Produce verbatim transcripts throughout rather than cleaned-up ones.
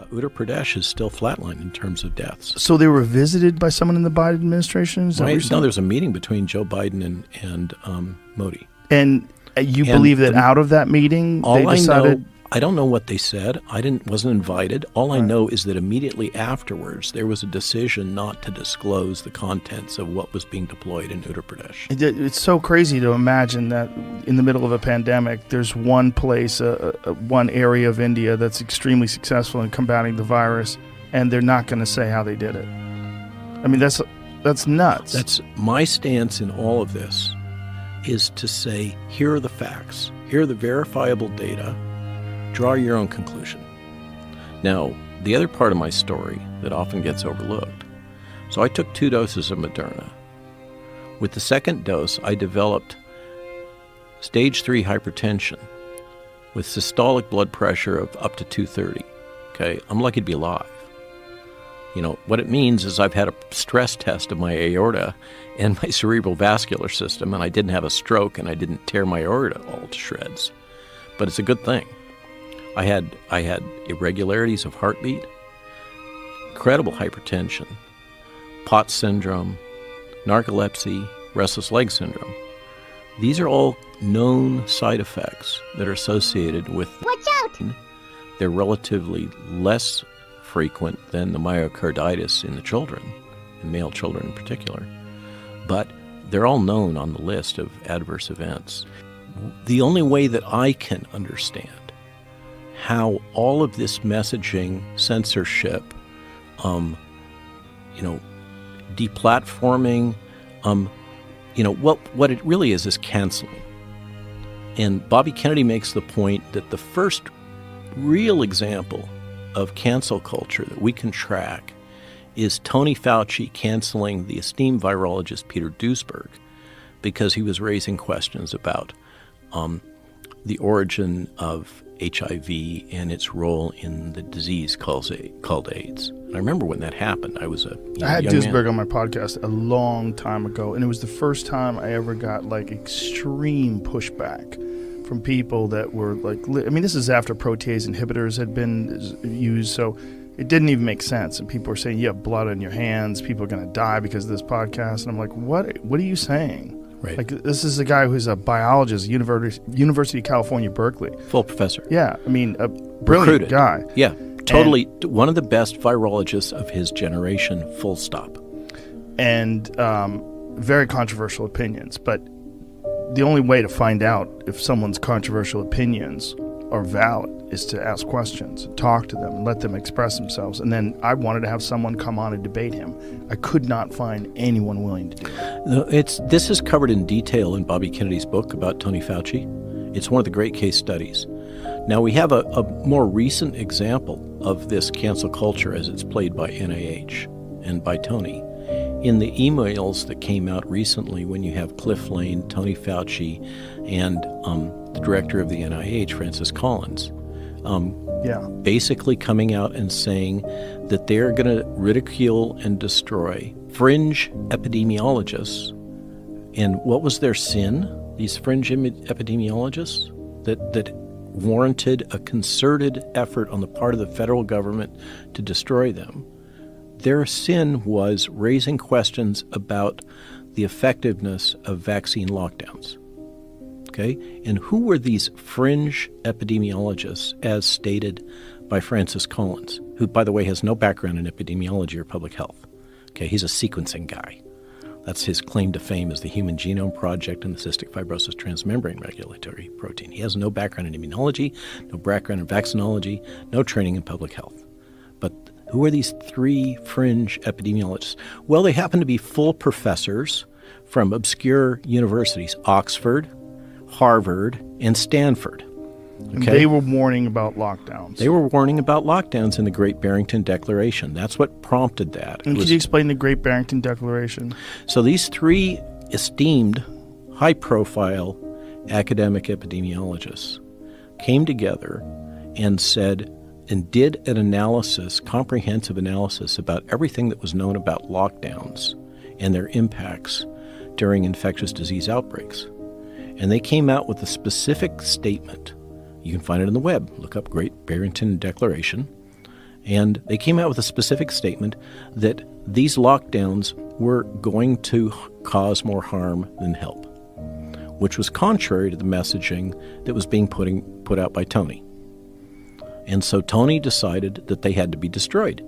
Uttar Pradesh is still flatlined in terms of deaths. So they were visited by someone in the Biden administration? Is that what Right? you're No, saying? there's a meeting between Joe Biden and, and um, Modi. And uh, you And believe that the- out of that meeting, All they I decided... know, I don't know what they said. I didn't wasn't invited. All I know is that immediately afterwards, there was a decision not to disclose the contents of what was being deployed in Uttar Pradesh. It- It's so crazy to imagine that in the middle of a pandemic, there's one place, uh, uh, one area of India that's extremely successful in combating the virus, and they're not going to say how they did it. I mean, that's that's nuts. That's my stance in all of this, is to say, here are the facts. Here are the verifiable data. Draw your own conclusion. Now, the other part of my story that often gets overlooked. So I took two doses of Moderna. With the second dose, I developed stage three hypertension with systolic blood pressure of up to two thirty. Okay, I'm lucky to be alive. You know, what it means is I've had a stress test of my aorta and my cerebral vascular system, and I didn't have a stroke, and I didn't tear my aorta all to shreds. But it's a good thing. I had I had irregularities of heartbeat, incredible hypertension, POTS syndrome, narcolepsy, restless leg syndrome. These are all known side effects that are associated with... Watch out! They're relatively less frequent than the myocarditis in the children, in male children in particular. But they're all known on the list of adverse events. The only way that I can understand how all of this messaging, censorship, um, you know, deplatforming, um, you know, what what it really is is canceling. And Bobby Kennedy makes the point that the first real example of cancel culture that we can track is Tony Fauci canceling the esteemed virologist Peter Duesberg because he was raising questions about um, the origin of H I V and its role in the disease called, called AIDS. And I remember when that happened. I was a you know, I had young Duesberg man. on my podcast a long time ago, and it was the first time I ever got like extreme pushback from people that were like, li- I mean, this is after protease inhibitors had been used, so it didn't even make sense. And people were saying, you have blood on your hands, people are going to die because of this podcast. And I'm like, what? What are you saying? Right. Like, this is a guy who's a biologist, University University of California, Berkeley. Full professor. Yeah, I mean, a brilliant Recruited. guy. Yeah, totally. One of the best virologists of his generation, full stop. And um, very controversial opinions. But the only way to find out if someone's controversial opinions are valid is to ask questions, talk to them, and let them express themselves. And then I wanted to have someone come on and debate him. I could not find anyone willing to do it. No, it's this is covered in detail in Bobby Kennedy's book about Tony Fauci. It's one of the great case studies. Now, we have a, a more recent example of this cancel culture as it's played by N I H and by Tony. In the emails that came out recently when you have Cliff Lane, Tony Fauci, and um, the director of the N I H, Francis Collins, um, Yeah. basically coming out and saying that they're going to ridicule and destroy fringe epidemiologists. And what was their sin, these fringe imi- epidemiologists, that, that warranted a concerted effort on the part of the federal government to destroy them? Their sin was raising questions about the effectiveness of vaccine lockdowns. Okay? And who were these fringe epidemiologists, as stated by Francis Collins, who, by the way, has no background in epidemiology or public health? Okay, he's a sequencing guy. That's his claim to fame, is the Human Genome Project and the Cystic Fibrosis Transmembrane Regulatory Protein. He has no background in immunology, no background in vaccinology, no training in public health. But who are these three fringe epidemiologists? Well, they happen to be full professors from obscure universities, Oxford, Harvard, and Stanford. And they were warning about lockdowns. They were warning about lockdowns in the Great Barrington Declaration. That's what prompted that. And It could was- you explain the Great Barrington Declaration? So these three esteemed, high-profile academic epidemiologists came together and said and did an analysis, comprehensive analysis about everything that was known about lockdowns and their impacts during infectious disease outbreaks. And they came out with a specific statement. You can find it on the web. Look up Great Barrington Declaration. And they came out with a specific statement that these lockdowns were going to cause more harm than help, which was contrary to the messaging that was being putting, put out by Tony. And so Tony decided that they had to be destroyed.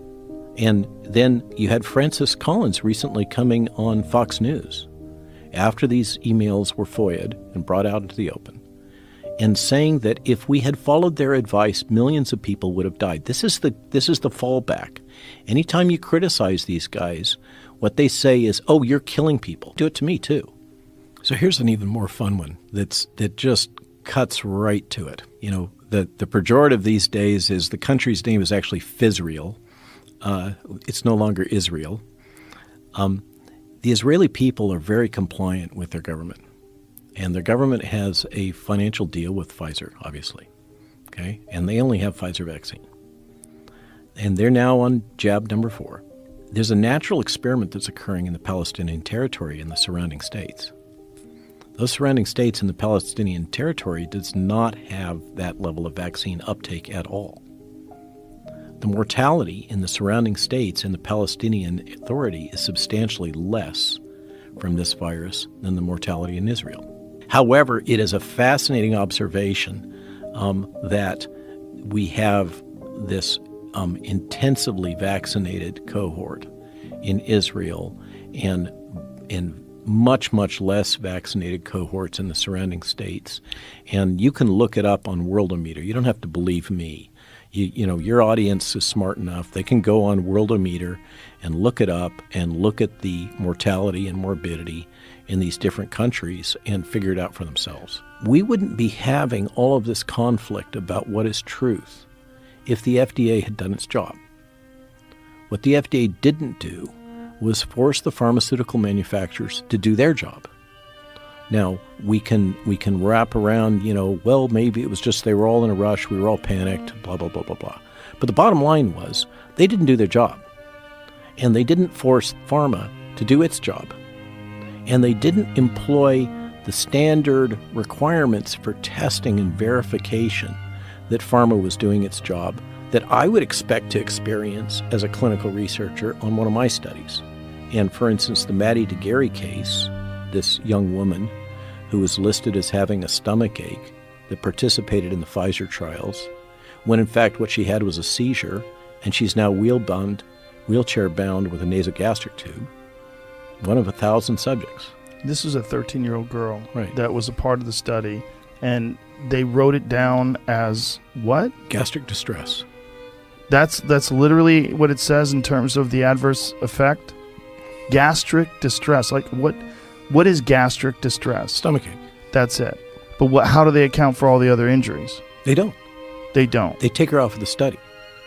And then you had Francis Collins recently coming on Fox News after these emails were F O IA'd and brought out into the open, and saying that if we had followed their advice, millions of people would have died. This is the this is the fallback. Anytime you criticize these guys, what they say is, oh, you're killing people. Do it to me, too. So here's an even more fun one that's that just cuts right to it. You know, the, the pejorative these days is the country's name is actually Fizrael. Uh, it's no longer Israel. Um, the Israeli people are very compliant with their government. And their government has a financial deal with Pfizer, obviously, okay? And they only have Pfizer vaccine. And they're now on jab number four. There's a natural experiment that's occurring in the Palestinian territory and the surrounding states. Those surrounding states in the Palestinian territory does not have that level of vaccine uptake at all. The mortality in the surrounding states and the Palestinian Authority is substantially less from this virus than the mortality in Israel. However, it is a fascinating observation um, that we have this um, intensively vaccinated cohort in Israel and in much, much less vaccinated cohorts in the surrounding states. And you can look it up on Worldometer. You don't have to believe me. You, you know, your audience is smart enough. They can go on Worldometer and look it up and look at the mortality and morbidity in these different countries and figure it out for themselves. We wouldn't be having all of this conflict about what is truth if the F D A had done its job. What the F D A didn't do was force the pharmaceutical manufacturers to do their job. Now, we can we can wrap around, you know, well, maybe it was just they were all in a rush, we were all panicked, blah, blah, blah, blah, blah. But the bottom line was they didn't do their job. And they didn't force pharma to do its job. And they didn't employ the standard requirements for testing and verification that pharma was doing its job that I would expect to experience as a clinical researcher on one of my studies. And for instance, the Maddie DeGarry case, this young woman who was listed as having a stomach ache that participated in the Pfizer trials, when in fact what she had was a seizure, and she's now wheel-bound, wheelchair-bound with a nasogastric tube, one of a thousand subjects. This is a thirteen-year-old girl right. that was a part of the study, and they wrote it down as what? Gastric distress. That's that's literally what it says in terms of the adverse effect? Gastric distress. Like, what? What is gastric distress? Stomachache. That's it. But what? How do they account for all the other injuries? They don't. They don't. They take her off of the study.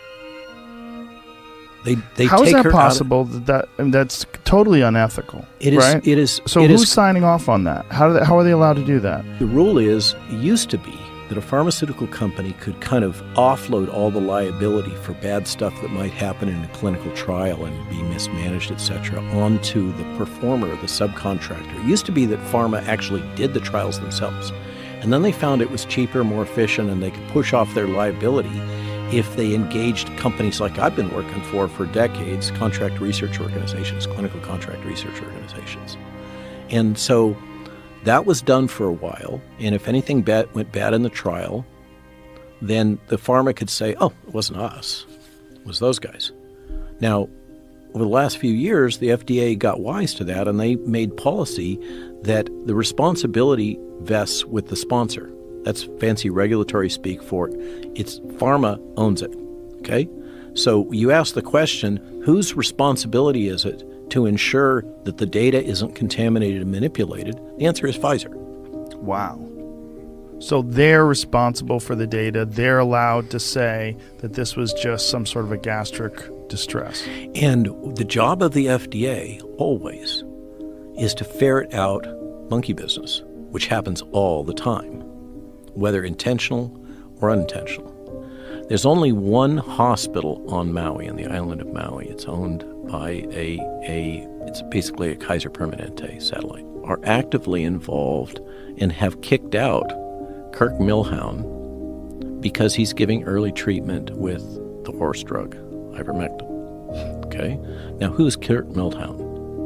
They, they How take is that her possible? That, that I mean, that's totally unethical. It is. Right? It is. So it who's is, signing off on that? How do they, how are they allowed to do that? The rule is, it used to be that a pharmaceutical company could kind of offload all the liability for bad stuff that might happen in a clinical trial and be mismanaged, et cetera, onto the performer, the subcontractor. It used to be that pharma actually did the trials themselves. And then they found it was cheaper, more efficient, and they could push off their liability if they engaged companies like I've been working for for decades, contract research organizations, clinical contract research organizations. And so that was done for a while, and if anything bad went bad in the trial, then the pharma could say, oh, it wasn't us, it was those guys. Now, over the last few years, the F D A got wise to that, and they made policy that the responsibility vests with the sponsor. That's fancy regulatory speak for it. It's pharma owns it, okay? So you ask the question, whose responsibility is it to ensure that the data isn't contaminated and manipulated? The answer is Pfizer. Wow. So they're responsible for the data. They're allowed to say that this was just some sort of a gastric distress. And the job of the F D A always is to ferret out monkey business, which happens all the time, whether intentional or unintentional. There's only one hospital on Maui, on the island of Maui. It's owned by a, a it's basically a Kaiser Permanente satellite, are actively involved and have kicked out Kirk Milhound because he's giving early treatment with the horse drug, ivermectin. Okay? Now, who is Kurt Meldhaus?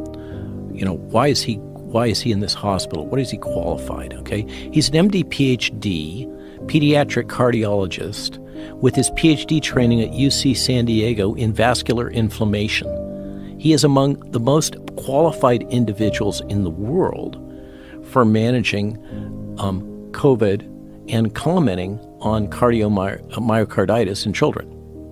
You know, why is he why is he in this hospital? What is he qualified? Okay? He's an M D, P H D, pediatric cardiologist with his P H D training at U C San Diego in vascular inflammation. He is among the most qualified individuals in the world for managing um, COVID and commenting on cardiomyocarditis in children.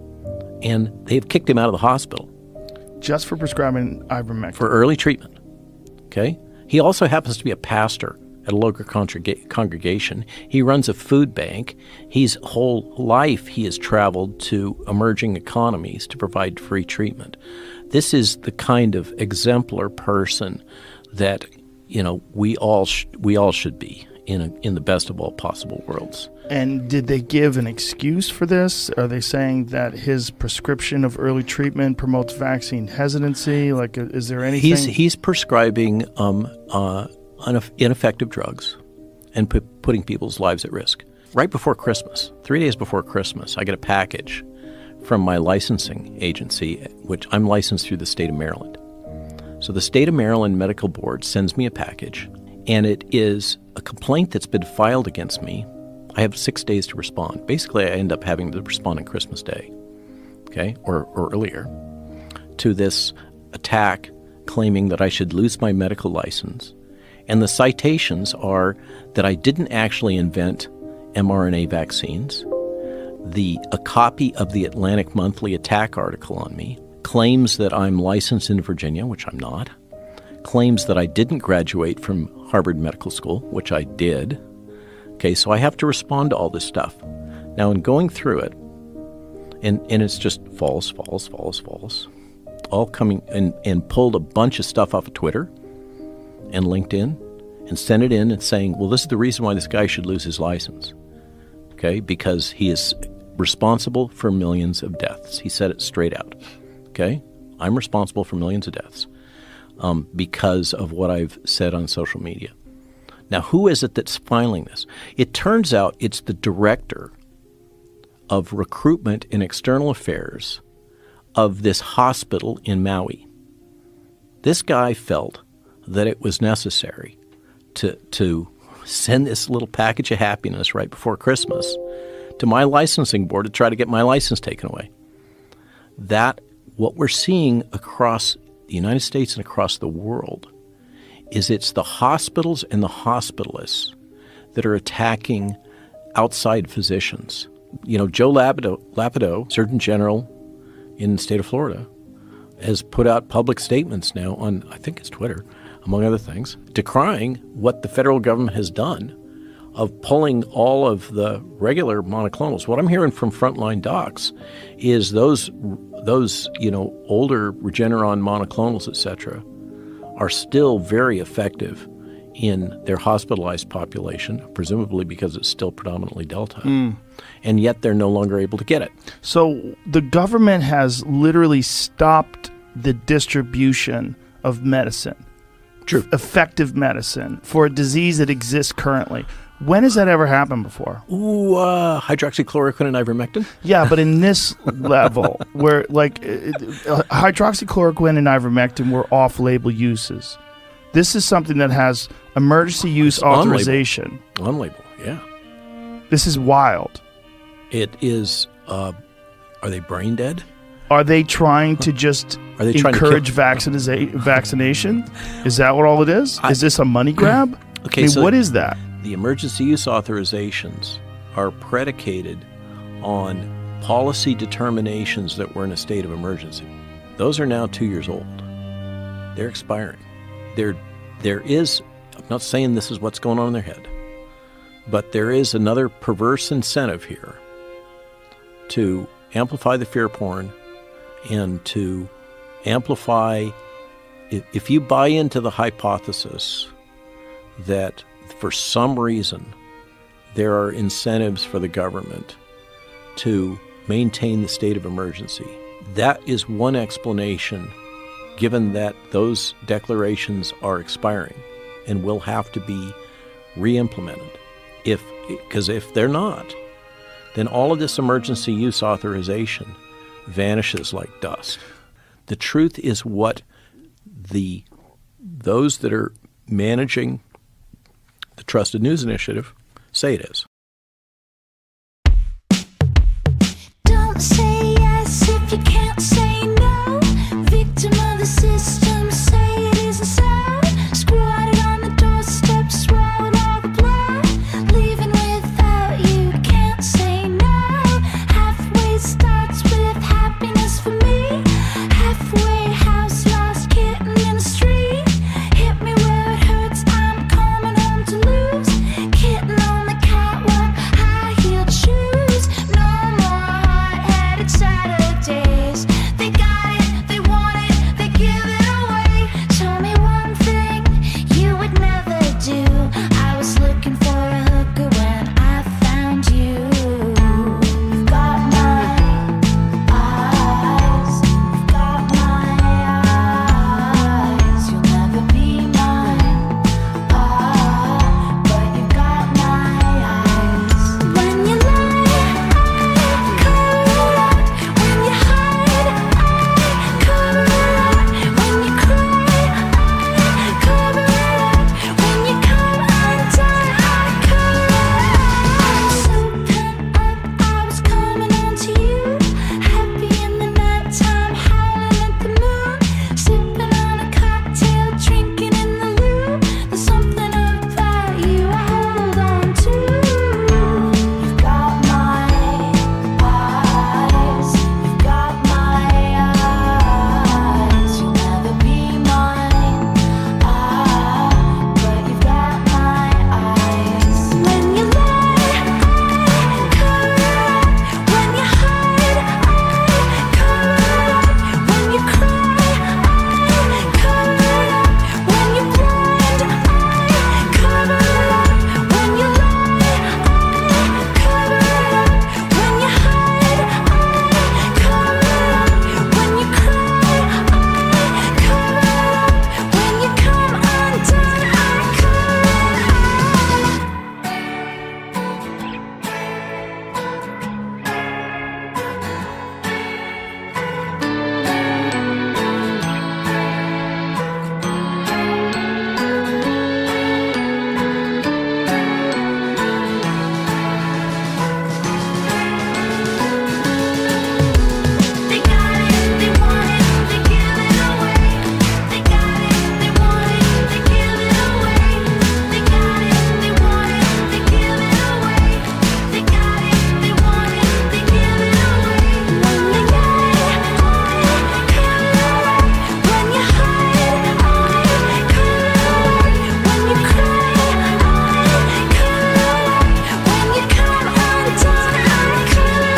And they've kicked him out of the hospital. Just for prescribing ivermectin. For early treatment. Okay? He also happens to be a pastor at a local congrega- congregation. He runs a food bank. His whole life he has traveled to emerging economies to provide free treatment. This is the kind of exemplar person that, you know, we all sh- we all should be in a, in the best of all possible worlds. And did they give an excuse for this? Are they saying that his prescription of early treatment promotes vaccine hesitancy? Like, is there anything? He's he's prescribing um, uh, ineffective drugs and pu- putting people's lives at risk. Right before Christmas, three days before Christmas, I get a package from my licensing agency, which I'm licensed through the state of Maryland. So the state of Maryland Medical Board sends me a package, and it is a complaint that's been filed against me. I have six days to respond. Basically, I end up having to respond on Christmas Day, okay, or, or earlier, to this attack claiming that I should lose my medical license. And the citations are that I didn't actually invent mRNA vaccines. The a copy of the Atlantic Monthly attack article on me claims that I'm licensed in Virginia, which I'm not, claims that I didn't graduate from Harvard Medical School, which I did. Okay, so I have to respond to all this stuff. Now, in going through it, and, and it's just false, false, false, false, all coming, and, and pulled a bunch of stuff off of Twitter and LinkedIn and sent it in and saying, well, this is the reason why this guy should lose his license. Okay, because he is responsible for millions of deaths. He said it straight out. Okay, I'm responsible for millions of deaths um, because of what I've said on social media. Now, who is it that's filing this? It turns out it's the director of recruitment and external affairs of this hospital in Maui. This guy felt that it was necessary to to send this little package of happiness right before Christmas to my licensing board to try to get my license taken away. That, what we're seeing across the United States and across the world, is it's the hospitals and the hospitalists that are attacking outside physicians. You know, Joe Lapido, Lapido, Surgeon General in the state of Florida, has put out public statements now on, I think it's Twitter, among other things, decrying what the federal government has done of pulling all of the regular monoclonals. What I'm hearing from frontline docs is those, those you know, older Regeneron monoclonals, et cetera, are still very effective in their hospitalized population, presumably because it's still predominantly Delta, mm. and yet they're no longer able to get it. So the government has literally stopped the distribution of medicine, True. f- effective medicine, for a disease that exists currently. When has that ever happened before? Ooh, uh, hydroxychloroquine and ivermectin? Yeah, but in this level, where like uh, hydroxychloroquine and ivermectin were off-label uses. This is something that has emergency use it's authorization. On label. on label, yeah. This is wild. It is, uh, are they brain dead? Are they trying to just Are they trying encourage to kill- vacciniza- vaccination? Is that what all it is? I, is this a money grab? Okay, I mean, so what is that? The emergency use authorizations are predicated on policy determinations that we're in a state of emergency. Those are now two years old. They're expiring. There, there is, I'm not saying this is what's going on in their head, but there is another perverse incentive here to amplify the fear porn and to amplify, if, if you buy into the hypothesis that for some reason there are incentives for the government to maintain the state of emergency, that is one explanation, given that those declarations are expiring and will have to be re-implemented. If, because if they're not, then all of this emergency use authorization vanishes like dust. The truth is what the those that are managing the Trusted News Initiative say it is. Don't say yes if you can't say no. Victim of the system, say it isn't so. Squatted on the doorstep, swallowed all the blood. Leaving without you, can't say no. Halfway starts with happiness for me. Halfway house, lost kitten in the street. Hit me where it hurts, I'm coming home to lose. Kitten on the catwalk, high-heeled shoes. No more hard-headed Saturdays. They got it, they want it, they give it away. Tell me one thing you would never do. I was looking for a hooker when I found you. You've got my eyes, you've got my eyes. You'll never be mine, ah, but you've got my eyes. When you lie, I cover up. When you hide, I cover up. When you cry, I cover up. When you come undone, I cover up. So pent up, I was coming on to you. Happy in the nighttime, howling at the moon. Sipping on a cocktail, drinking in the loo. There's something about you I hold on to. You've got my eyes, you've got my eyes. You'll never be mine, ah, but you've got my eyes. When you lie, I cover up. When you hide, I cover up. When you cry, I cover up. When you're blind, I cover up. When you lie, I cover up. When you hide, I cover up. When you cry, I cover up. When you come undone, I cover up. They got it, they want it, they give it away. They got it, they want it, they give it away. They got it, they want it, they give it away. They got it, they want it, they give it away. When you lie, I cover up. When you hide, I cover up. When you cry, I cover up. When you come undone, I cover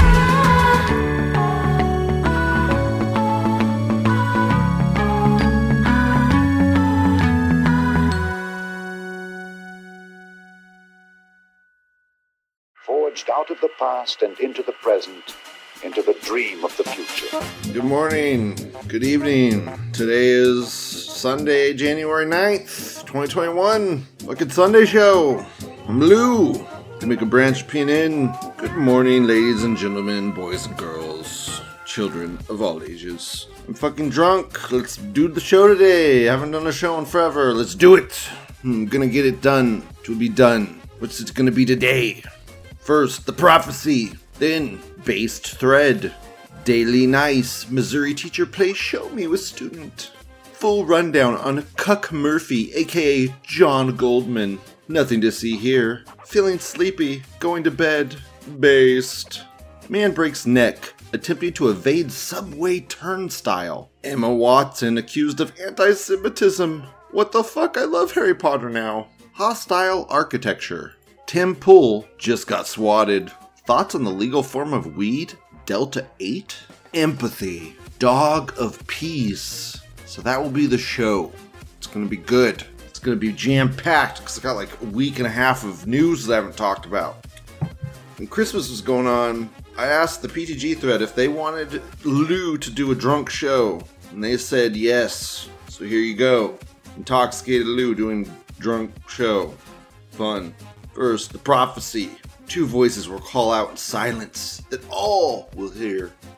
Forged out of the past and into the present, into the dream of the future. Good morning, good evening. Today is Sunday, January ninth, twenty twenty-one. Wicked Sunday Show. I'm Lou. Jamaica Branch P N N. Good morning, ladies and gentlemen, boys and girls, children of all ages. I'm fucking drunk. Let's do the show today. Haven't done a show in forever. Let's do it. I'm gonna get it done. To be done. What's it gonna be today? First, the prophecy. Then, based thread. Daily nice. Missouri teacher plays show me with student. Full rundown on Cuck Murphy, aka John Goldman. Nothing to see here. Feeling sleepy. Going to bed. Based. Man breaks neck. Attempting to evade subway turnstile. Emma Watson accused of anti-Semitism. What the fuck? I love Harry Potter now. Hostile architecture. Tim Pool just got swatted. Thoughts on the legal form of weed? Delta eight? Empathy. Dog of peace. So that will be the show. It's gonna be good. It's gonna be jam-packed because I got like a week and a half of news that I haven't talked about. When Christmas was going on, I asked the P T G thread if they wanted Lou to do a drunk show. And they said yes. So here you go. Intoxicated Lou doing drunk show. Fun. First, the prophecy. Two voices will call out in silence that all will hear.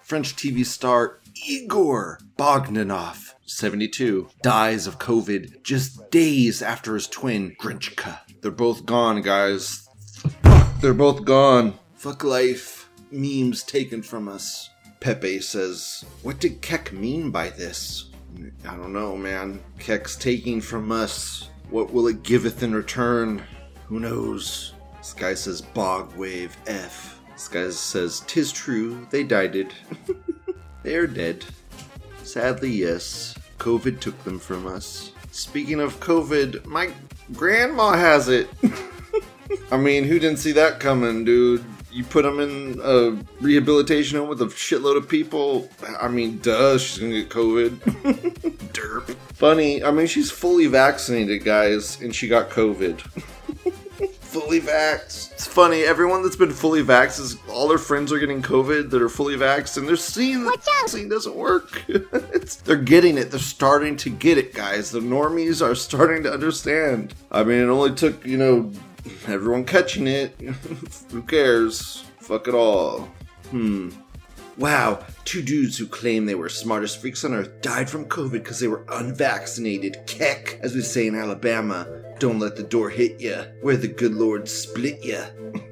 French T V star Igor Bogdanov, seventy-two, dies of COVID just days after his twin, Grinchka. They're both gone, guys. Fuck, they're both gone. Fuck life. Memes taken from us. Pepe says, what did Keck mean by this? I don't know, man. Keck's taking from us. What will it giveth in return? Who knows? This guy says, bog wave F. This guy says, tis true, they died it. They are dead. Sadly, yes. COVID took them from us. Speaking of COVID, my grandma has it. I mean, who didn't see that coming, dude? You put them in a rehabilitation home with a shitload of people. I mean, duh, she's gonna get COVID. Derp. Funny, I mean, she's fully vaccinated, guys, and she got COVID. Fully vaxxed. It's funny, everyone that's been fully vaxxed, is, all their friends are getting COVID that are fully vaxxed, and they're seeing the vaccine doesn't work. It's, they're getting it. They're starting to get it, guys. The normies are starting to understand. I mean, it only took, you know, everyone catching it. Who cares? Fuck it all. Hmm. Wow, two dudes who claim they were smartest freaks on earth died from COVID because they were unvaccinated. Keck, as we say in Alabama. Don't let the door hit ya, where the good Lord split ya.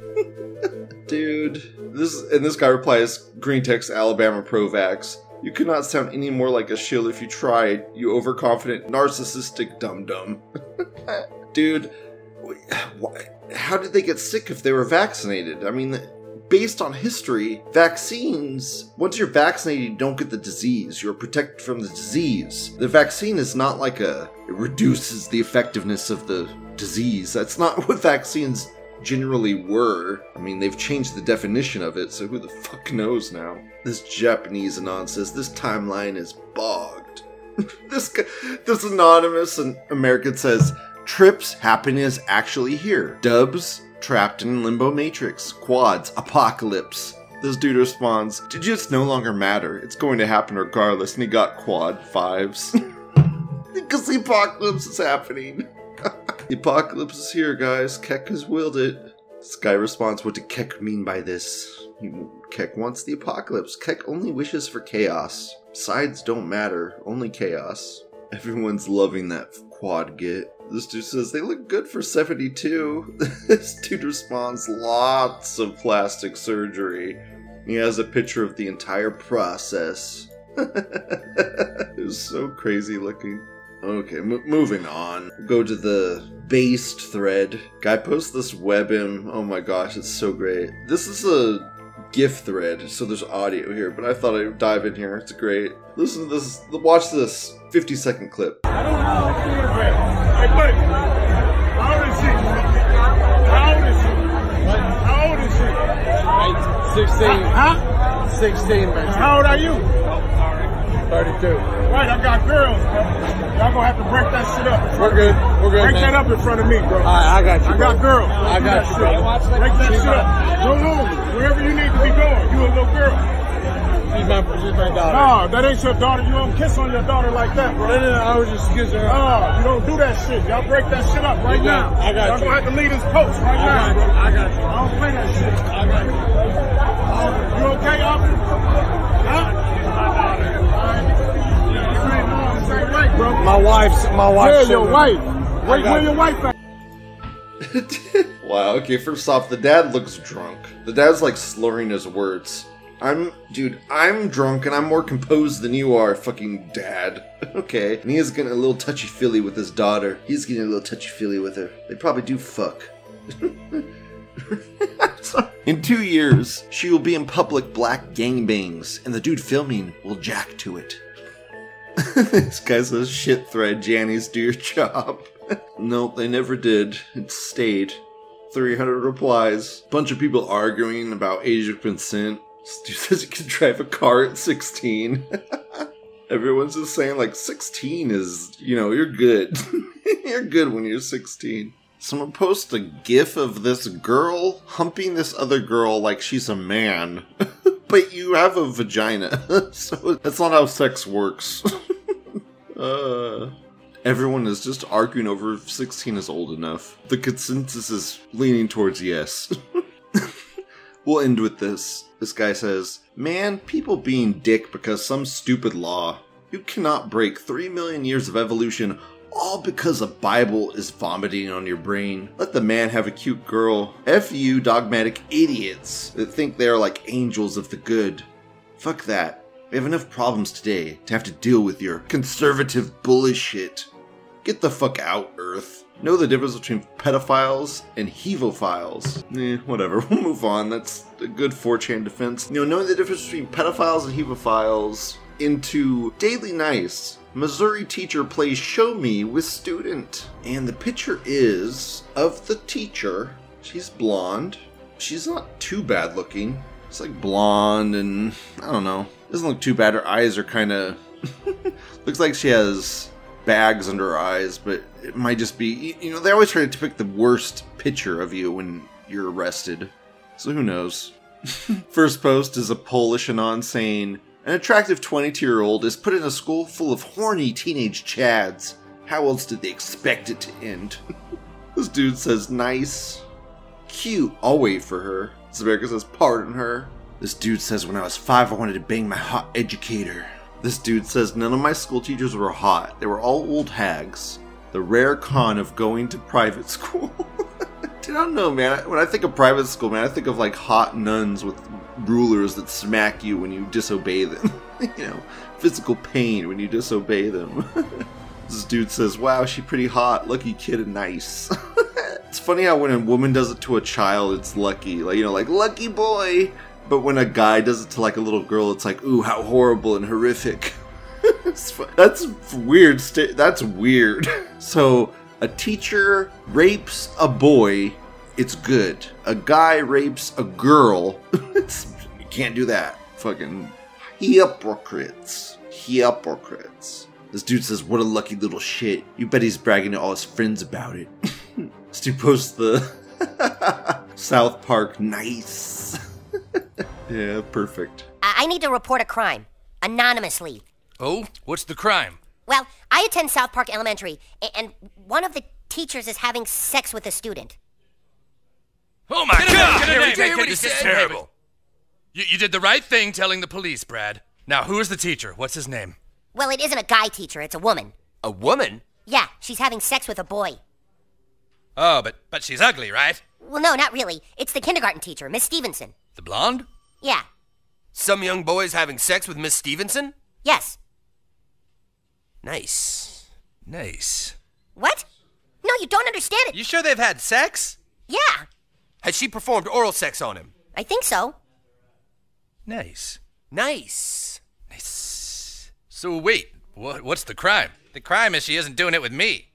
Dude. This and this guy replies, Green Text Alabama Pro-Vax. You could not sound any more like a shill if you tried, you overconfident, narcissistic dum-dum. Dude, how did they get sick if they were vaccinated? I mean, based on history, vaccines, once you're vaccinated, you don't get the disease. You're protected from the disease. The vaccine is not like a, it reduces the effectiveness of the disease. That's not what vaccines generally were. I mean, they've changed the definition of it, so who the fuck knows now? This Japanese anon says this timeline is bogged. this guy, this anonymous and American says, Trips happen is actually here. Dubs trapped in limbo matrix. Quads apocalypse. This dude responds, digits no longer matter. It's going to happen regardless. And he got quad fives. Because the apocalypse is happening. The apocalypse is here, guys. Keck has willed it. This guy responds, what did Keck mean by this? He, Keck wants the apocalypse. Keck only wishes for chaos. Sides don't matter. Only chaos. Everyone's loving that quad get. This dude says, they look good for seventy-two. This dude responds, lots of plastic surgery. He has a picture of the entire process. It was so crazy looking. Okay, m- moving on. Go to the based thread. Guy posts this webim. Oh my gosh, it's so great. This is a GIF thread, so there's audio here, but I thought I'd dive in here. It's great. Listen to this. Watch this fifty second clip. I don't know. Hey, buddy. How old is she? How old is she? How old is she? sixteen. Huh? sixteen, man. How old are you? thirty-two. Right, I got girls. Y'all gonna have to break that shit up. We're good. We're good, Break man. that up in front of me, bro. All right, I got you, I bro. got girls. I Do got that you, bro. shit. Break that shit up. Go home. Wherever you need to be going. You a little girl. She's my, she's my daughter. No, that ain't your daughter. You don't kiss on your daughter like that, bro. No, no, no, I was just kissing her. No, you don't do that shit. Y'all break that shit up right You got now. it. I got Y'all you. gonna have to leave this post right I now, got bro. you. I got you. I don't play that shit. I got you. You okay, Alvin? Huh? This ain't right, bro. My wife's, my wife's. Yeah, your wife. Wait, got where you. your wife at? Wow, okay, first off, the dad looks drunk. The dad's like slurring his words. I'm, dude, I'm drunk and I'm more composed than you are, fucking dad. Okay. And he is getting a little touchy-feely with his daughter. He's getting a little touchy-feely with her. They probably do fuck. In two years, she will be in public black gangbangs, and the dude filming will jack to it. This guy says, shit thread, Jannies, do your job. Nope, they never did. It stayed. three hundred replies. Bunch of people arguing about age of consent. This dude says you can drive a car at sixteen. Everyone's just saying, like, sixteen is, you know, you're good. You're good when you're sixteen. Someone posts a gif of this girl humping this other girl like she's a man. But you have a vagina. So that's not how sex works. uh... Everyone is just arguing over if sixteen is old enough. The consensus is leaning towards yes. We'll end with this. This guy says, Man, people being dick because some stupid law. You cannot break three million years of evolution all because a Bible is vomiting on your brain. Let the man have a cute girl. F you dogmatic idiots that think they are like angels of the good. Fuck that. We have enough problems today to have to deal with your conservative bullshit. Get the fuck out, Earth. Know the difference between pedophiles and hevophiles. Eh, whatever, we'll move on. That's a good four chan defense. You know, knowing the difference between pedophiles and hevophiles into Daily Nice. Missouri teacher plays show me with student. And the picture is of the teacher. She's blonde. She's not too bad looking. It's like blonde and I don't know. Doesn't look too bad. Her eyes are kind of... looks like she has bags under her eyes, but it might just be... You know, they always try to pick the worst picture of you when you're arrested. So who knows? First post is a Polish anon saying, an attractive twenty-two-year-old is put in a school full of horny teenage chads. How else did they expect it to end? This dude says, nice. Cute. I'll wait for her. This America says, pardon her. This dude says, when I was five, I wanted to bang my hot educator. This dude says, none of my school teachers were hot. They were all old hags. The rare con of going to private school. Dude, I don't know, man. When I think of private school, man, I think of like hot nuns with rulers that smack you when you disobey them. You know, physical pain when you disobey them. This dude says, wow, she pretty hot. Lucky kid and nice. It's funny how when a woman does it to a child, it's lucky. Like, you know, like, lucky boy. But when a guy does it to like a little girl, it's like, ooh, how horrible and horrific. That's weird. That's weird. So, a teacher rapes a boy, it's good. A guy rapes a girl, it's, you can't do that. Fucking hypocrites. Hypocrites. This dude says, what a lucky little shit. You bet he's bragging to all his friends about it. This dude posts the South Park nice. Yeah, perfect. I need to report a crime. Anonymously. Oh? What's the crime? Well, I attend South Park Elementary, and one of the teachers is having sex with a student. Oh my God! Did you hear what he said? This is terrible. You, you did the right thing telling the police, Brad. Now, who is the teacher? What's his name? Well, it isn't a guy teacher, it's a woman. A woman? Yeah, she's having sex with a boy. Oh, but but she's ugly, right? Well, no, not really. It's the kindergarten teacher, Miss Stevenson. The blonde? Yeah. Some young boy's having sex with Miss Stevenson? Yes. Nice. Nice. What? No, you don't understand it. You sure they've had sex? Yeah. Has she performed oral sex on him? I think so. Nice. Nice. Nice. So wait, what, what's the crime? The crime is she isn't doing it with me.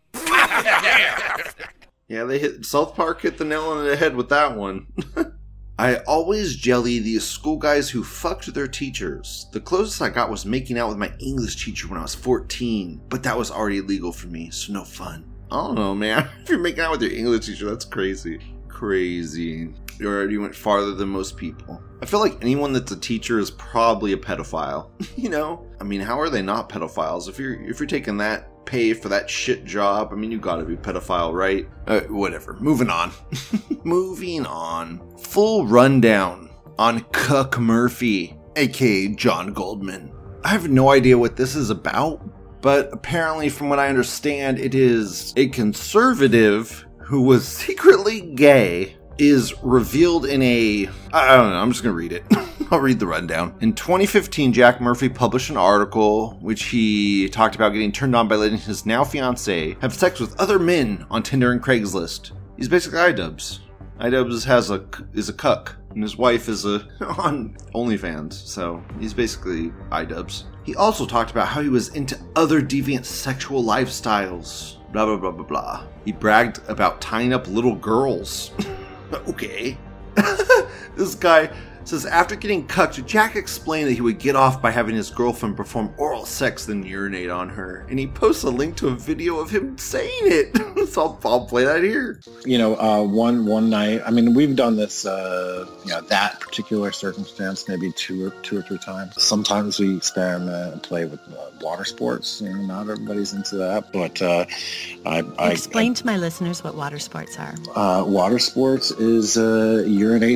Yeah, they hit South Park hit the nail on the head with that one. I always jelly these school guys who fucked their teachers. The closest I got was making out with my English teacher when I was fourteen, but that was already illegal for me, so no fun. I don't know, man. If you're making out with your English teacher, that's crazy. Crazy. You already went farther than most people. I feel like anyone that's a teacher is probably a pedophile. You know? I mean, how are they not pedophiles? If you're if you're taking that pay for that shit job, I mean, you gotta be pedophile, right? Uh, whatever. Moving on. Moving on. Full rundown on Cuck Murphy, aka John Goldman. I have no idea what this is about, but apparently from what I understand, it is a conservative who was secretly gay is revealed in a... I don't know, I'm just gonna read it. I'll read the rundown. In twenty fifteen, Jack Murphy published an article which he talked about getting turned on by letting his now fiancée have sex with other men on Tinder and Craigslist. He's basically iDubbbz. iDubbbz has a, is a cuck, and his wife is a on OnlyFans, so he's basically iDubbbz. He also talked about how he was into other deviant sexual lifestyles. Blah, blah, blah, blah, blah. He bragged about tying up little girls. Okay. This guy says after getting cucked, Jack explained that he would get off by having his girlfriend perform oral sex then urinate on her. And he posts a link to a video of him saying it. So I'll, I'll play that here. You know, uh, one one night, I mean, we've done this, uh, you know, that particular circumstance maybe two or two or three times. Sometimes we experiment and play with uh, water sports. You know, not everybody's into that. But uh, I, I... Explain I, to my listeners what water sports are. Uh, water sports is uh, urination.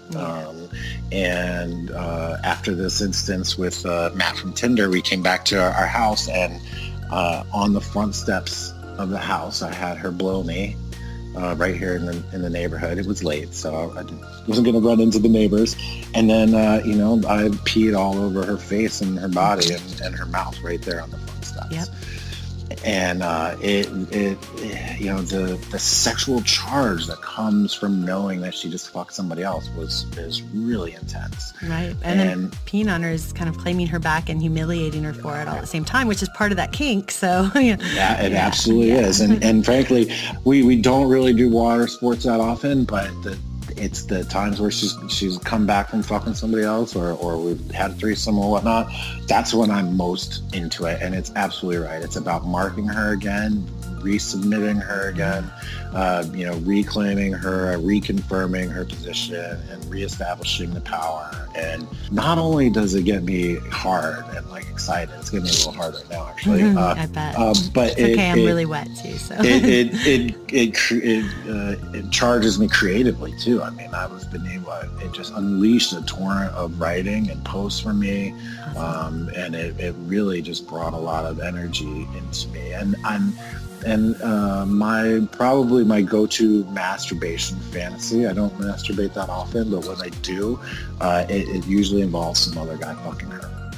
Um, and uh, after this instance with uh, Matt from Tinder, we came back to our, our house, and uh, on the front steps of the house, I had her blow me uh, right here in the in the neighborhood. It was late, so I didn't, wasn't going to run into the neighbors. And then, uh, you know, I peed all over her face and her body and, and her mouth right there on the front steps. Yep. And uh, it, it, it, you know, the the sexual charge that comes from knowing that she just fucked somebody else was is really intense. Right, and, and then peeing on her is kind of claiming her back and humiliating her for it all at the same time, which is part of that kink. So you know. Yeah, it yeah. absolutely yeah. is. And and frankly, we, we don't really do water sports that often, but the, it's the times where she's she's come back from fucking somebody else, or, or we've had a threesome or whatnot. That's when I'm most into it, and it's absolutely right. It's about marking her again, resubmitting her again, uh, you know, reclaiming her, reconfirming her position, and reestablishing the power. And not only does it get me hard and like excited, it's getting me a little hard right now, actually. Mm-hmm, uh, I bet. Uh, but it's it, okay, I'm it, really wet too. So it it it it it, uh, it charges me creatively too. I mean, I was been able. It just unleashed a torrent of writing and posts for me, um, and it, it really just brought a lot of energy into me. And I'm. And uh, my probably my go-to masturbation fantasy. I don't masturbate that often, but when I do, uh, it, it usually involves some other guy fucking her.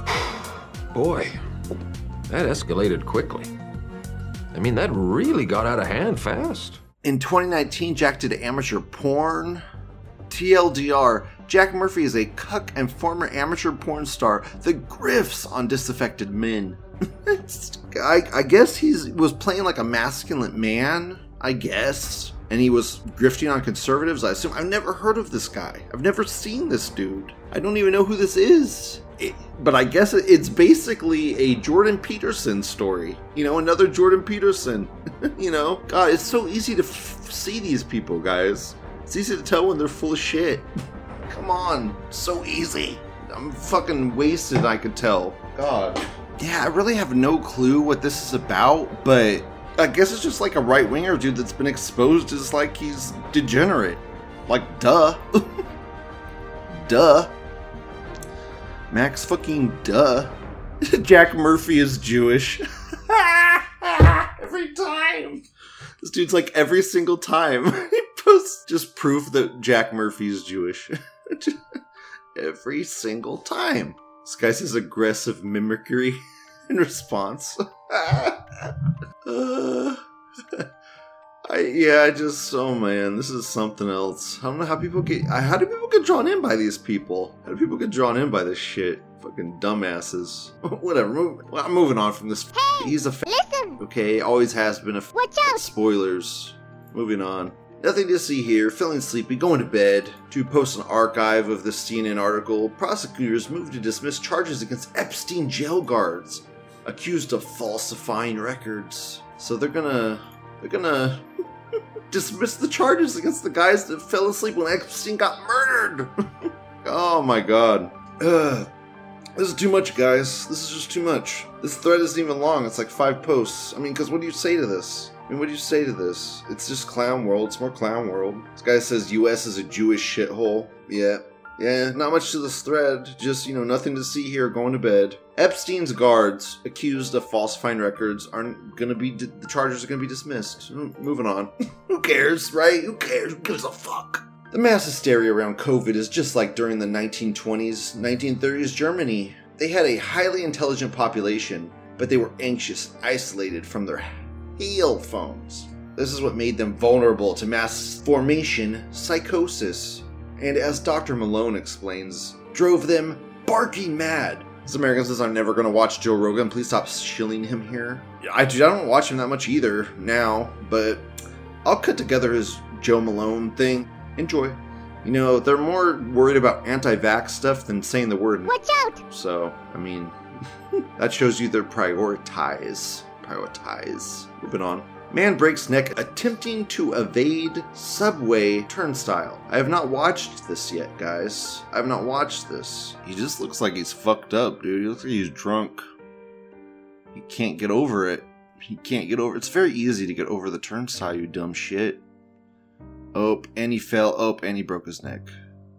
Boy, that escalated quickly. I mean, that really got out of hand fast. In twenty nineteen, Jack did amateur porn. T L D R, Jack Murphy is a cuck and former amateur porn star that grifts on disaffected men. I, I guess he was playing like a masculine man, I guess. And he was grifting on conservatives, I assume. I've never heard of this guy. I've never seen this dude. I don't even know who this is. It, but I guess it's basically a Jordan Peterson story. You know, another Jordan Peterson. You know? God, it's so easy to f- see these people, guys. It's easy to tell when they're full of shit. Come on. So easy. I'm fucking wasted, I could tell. God. Yeah, I really have no clue what this is about, but I guess it's just like a right-winger dude that's been exposed as like he's degenerate. Like, duh. Duh. Max fucking duh. Jack Murphy is Jewish. Every time. This dude's like every single time. He posts just proof that Jack Murphy is Jewish. Every single time. This guy says aggressive mimicry in response. uh, I yeah, I just oh man, this is something else. I don't know how people get. How do people get drawn in by these people? How do people get drawn in by this shit? Fucking dumbasses. Whatever. Move, well, I'm moving on from this. Hey, he's a. F- listen. Okay, always has been a. F- Watch out. Spoilers. Moving on. Nothing to see here, feeling sleepy, going to bed. To post an archive of the C N N article, prosecutors moved to dismiss charges against Epstein jail guards accused of falsifying records. So they're gonna, they're gonna dismiss the charges against the guys that fell asleep when Epstein got murdered. Oh my god. Ugh. This is too much, guys. This is just too much. This thread isn't even long. It's like five posts. I mean, because what do you say to this? I mean, what do you say to this? It's just clown world. It's more clown world. This guy says U S is a Jewish shithole. Yeah. Yeah, not much to this thread. Just, you know, nothing to see here. Going to bed. Epstein's guards accused of falsifying records aren't going to be... Di- the charges are going to be dismissed. Moving on. Who cares, right? Who cares? Who gives a fuck? The mass hysteria around COVID is just like during the nineteen twenties, nineteen thirties Germany. They had a highly intelligent population, but they were anxious, isolated from their hail phones. This is what made them vulnerable to mass formation psychosis, and as Doctor Malone explains, drove them barking mad. As American says, I'm never going to watch Joe Rogan. Please stop shilling him here. I, I don't watch him that much either now, but I'll cut together his Joe Malone thing. Enjoy. You know, they're more worried about anti-vax stuff than saying the word. Watch out! So, I mean, that shows you they're prioritize. Prioritize. Moving on. Man breaks neck attempting to evade subway turnstile. I have not watched this yet, guys. I have not watched this. He just looks like he's fucked up, dude. He looks like he's drunk. He can't get over it. He can't get over it. It's very easy to get over the turnstile, you dumb shit. Oh, and he fell. Oh, and he broke his neck.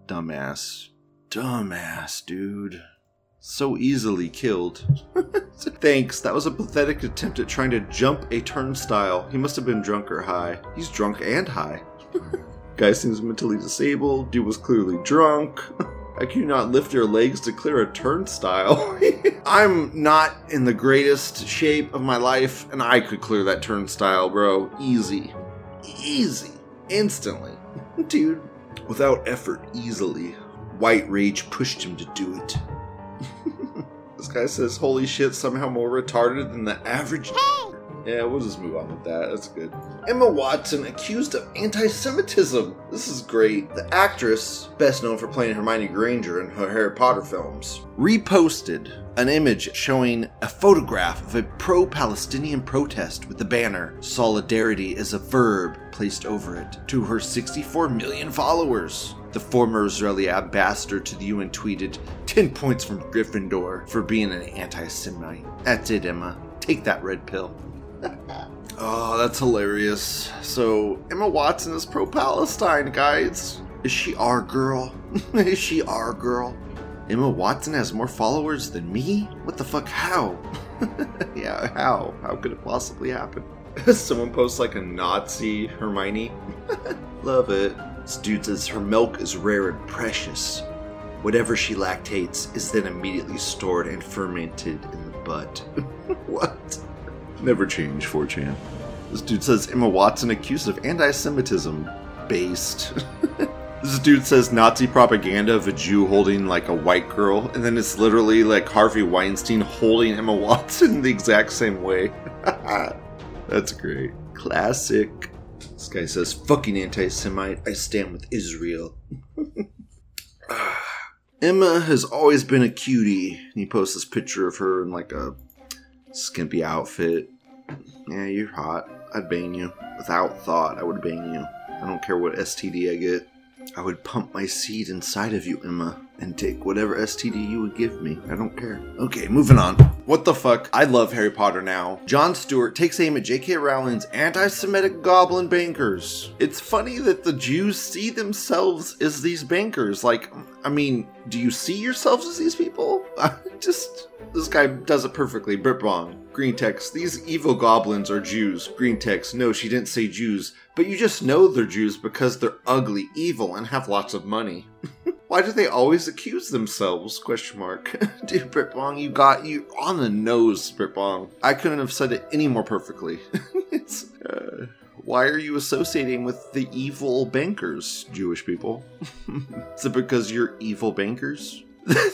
Dumbass. Dumbass, dude. So easily killed. Thanks, that was a pathetic attempt at trying to jump a turnstile. He must have been drunk or high. He's drunk and high. Guy seems mentally disabled. Dude was clearly drunk. How can you not lift your legs to clear a turnstile? I'm not in the greatest shape of my life, and I could clear that turnstile, bro. Easy. Easy. Instantly. Dude, without effort, easily. White rage pushed him to do it. This guy says, holy shit, somehow more retarded than the average. Hey! Yeah, we'll just move on with that. That's good. Emma Watson accused of anti-Semitism. This is great. The actress, best known for playing Hermione Granger in her Harry Potter films, reposted an image showing a photograph of a pro-Palestinian protest with the banner, "Solidarity is a verb," placed over it, to her sixty-four million followers. The former Israeli ambassador to the U N tweeted, ten points from Gryffindor for being an anti-Semite. That's it, Emma. Take that red pill. Oh, that's hilarious. So, Emma Watson is pro-Palestine, guys. Is she our girl? Is she our girl? Emma Watson has more followers than me? What the fuck? How? Yeah, how? How could it possibly happen? Someone posts like a Nazi Hermione. Love it. This dude says her milk is rare and precious. Whatever she lactates is then immediately stored and fermented in the butt. What? Never change, four chan. This dude says Emma Watson accused of anti-Semitism. Based. This dude says Nazi propaganda of a Jew holding like a white girl, and then it's literally like Harvey Weinstein holding Emma Watson the exact same way. That's great. Classic. This guy says, fucking anti-Semite, I stand with Israel. Emma has always been a cutie. And he posts this picture of her in like a skimpy outfit. Yeah, you're hot. I'd bang you. Without thought, I would bang you. I don't care what S T D I get. I would pump my seed inside of you, Emma, and take whatever S T D you would give me. I don't care. Okay, moving on. What the fuck? I love Harry Potter now. Jon Stewart takes aim at J K Rowling's anti-Semitic goblin bankers. It's funny that the Jews see themselves as these bankers. Like, I mean, do you see yourselves as these people? Just, this guy does it perfectly. Brit Bong. Green text, these evil goblins are Jews. Green text, no, she didn't say Jews, but you just know they're Jews because they're ugly, evil, and have lots of money. Why do they always accuse themselves? Question mark. Dude, Brit Bong, you got you on the nose, Brit Bong. I couldn't have said it any more perfectly. It's, uh, why are you associating with the evil bankers, Jewish people? Is it because you're evil bankers?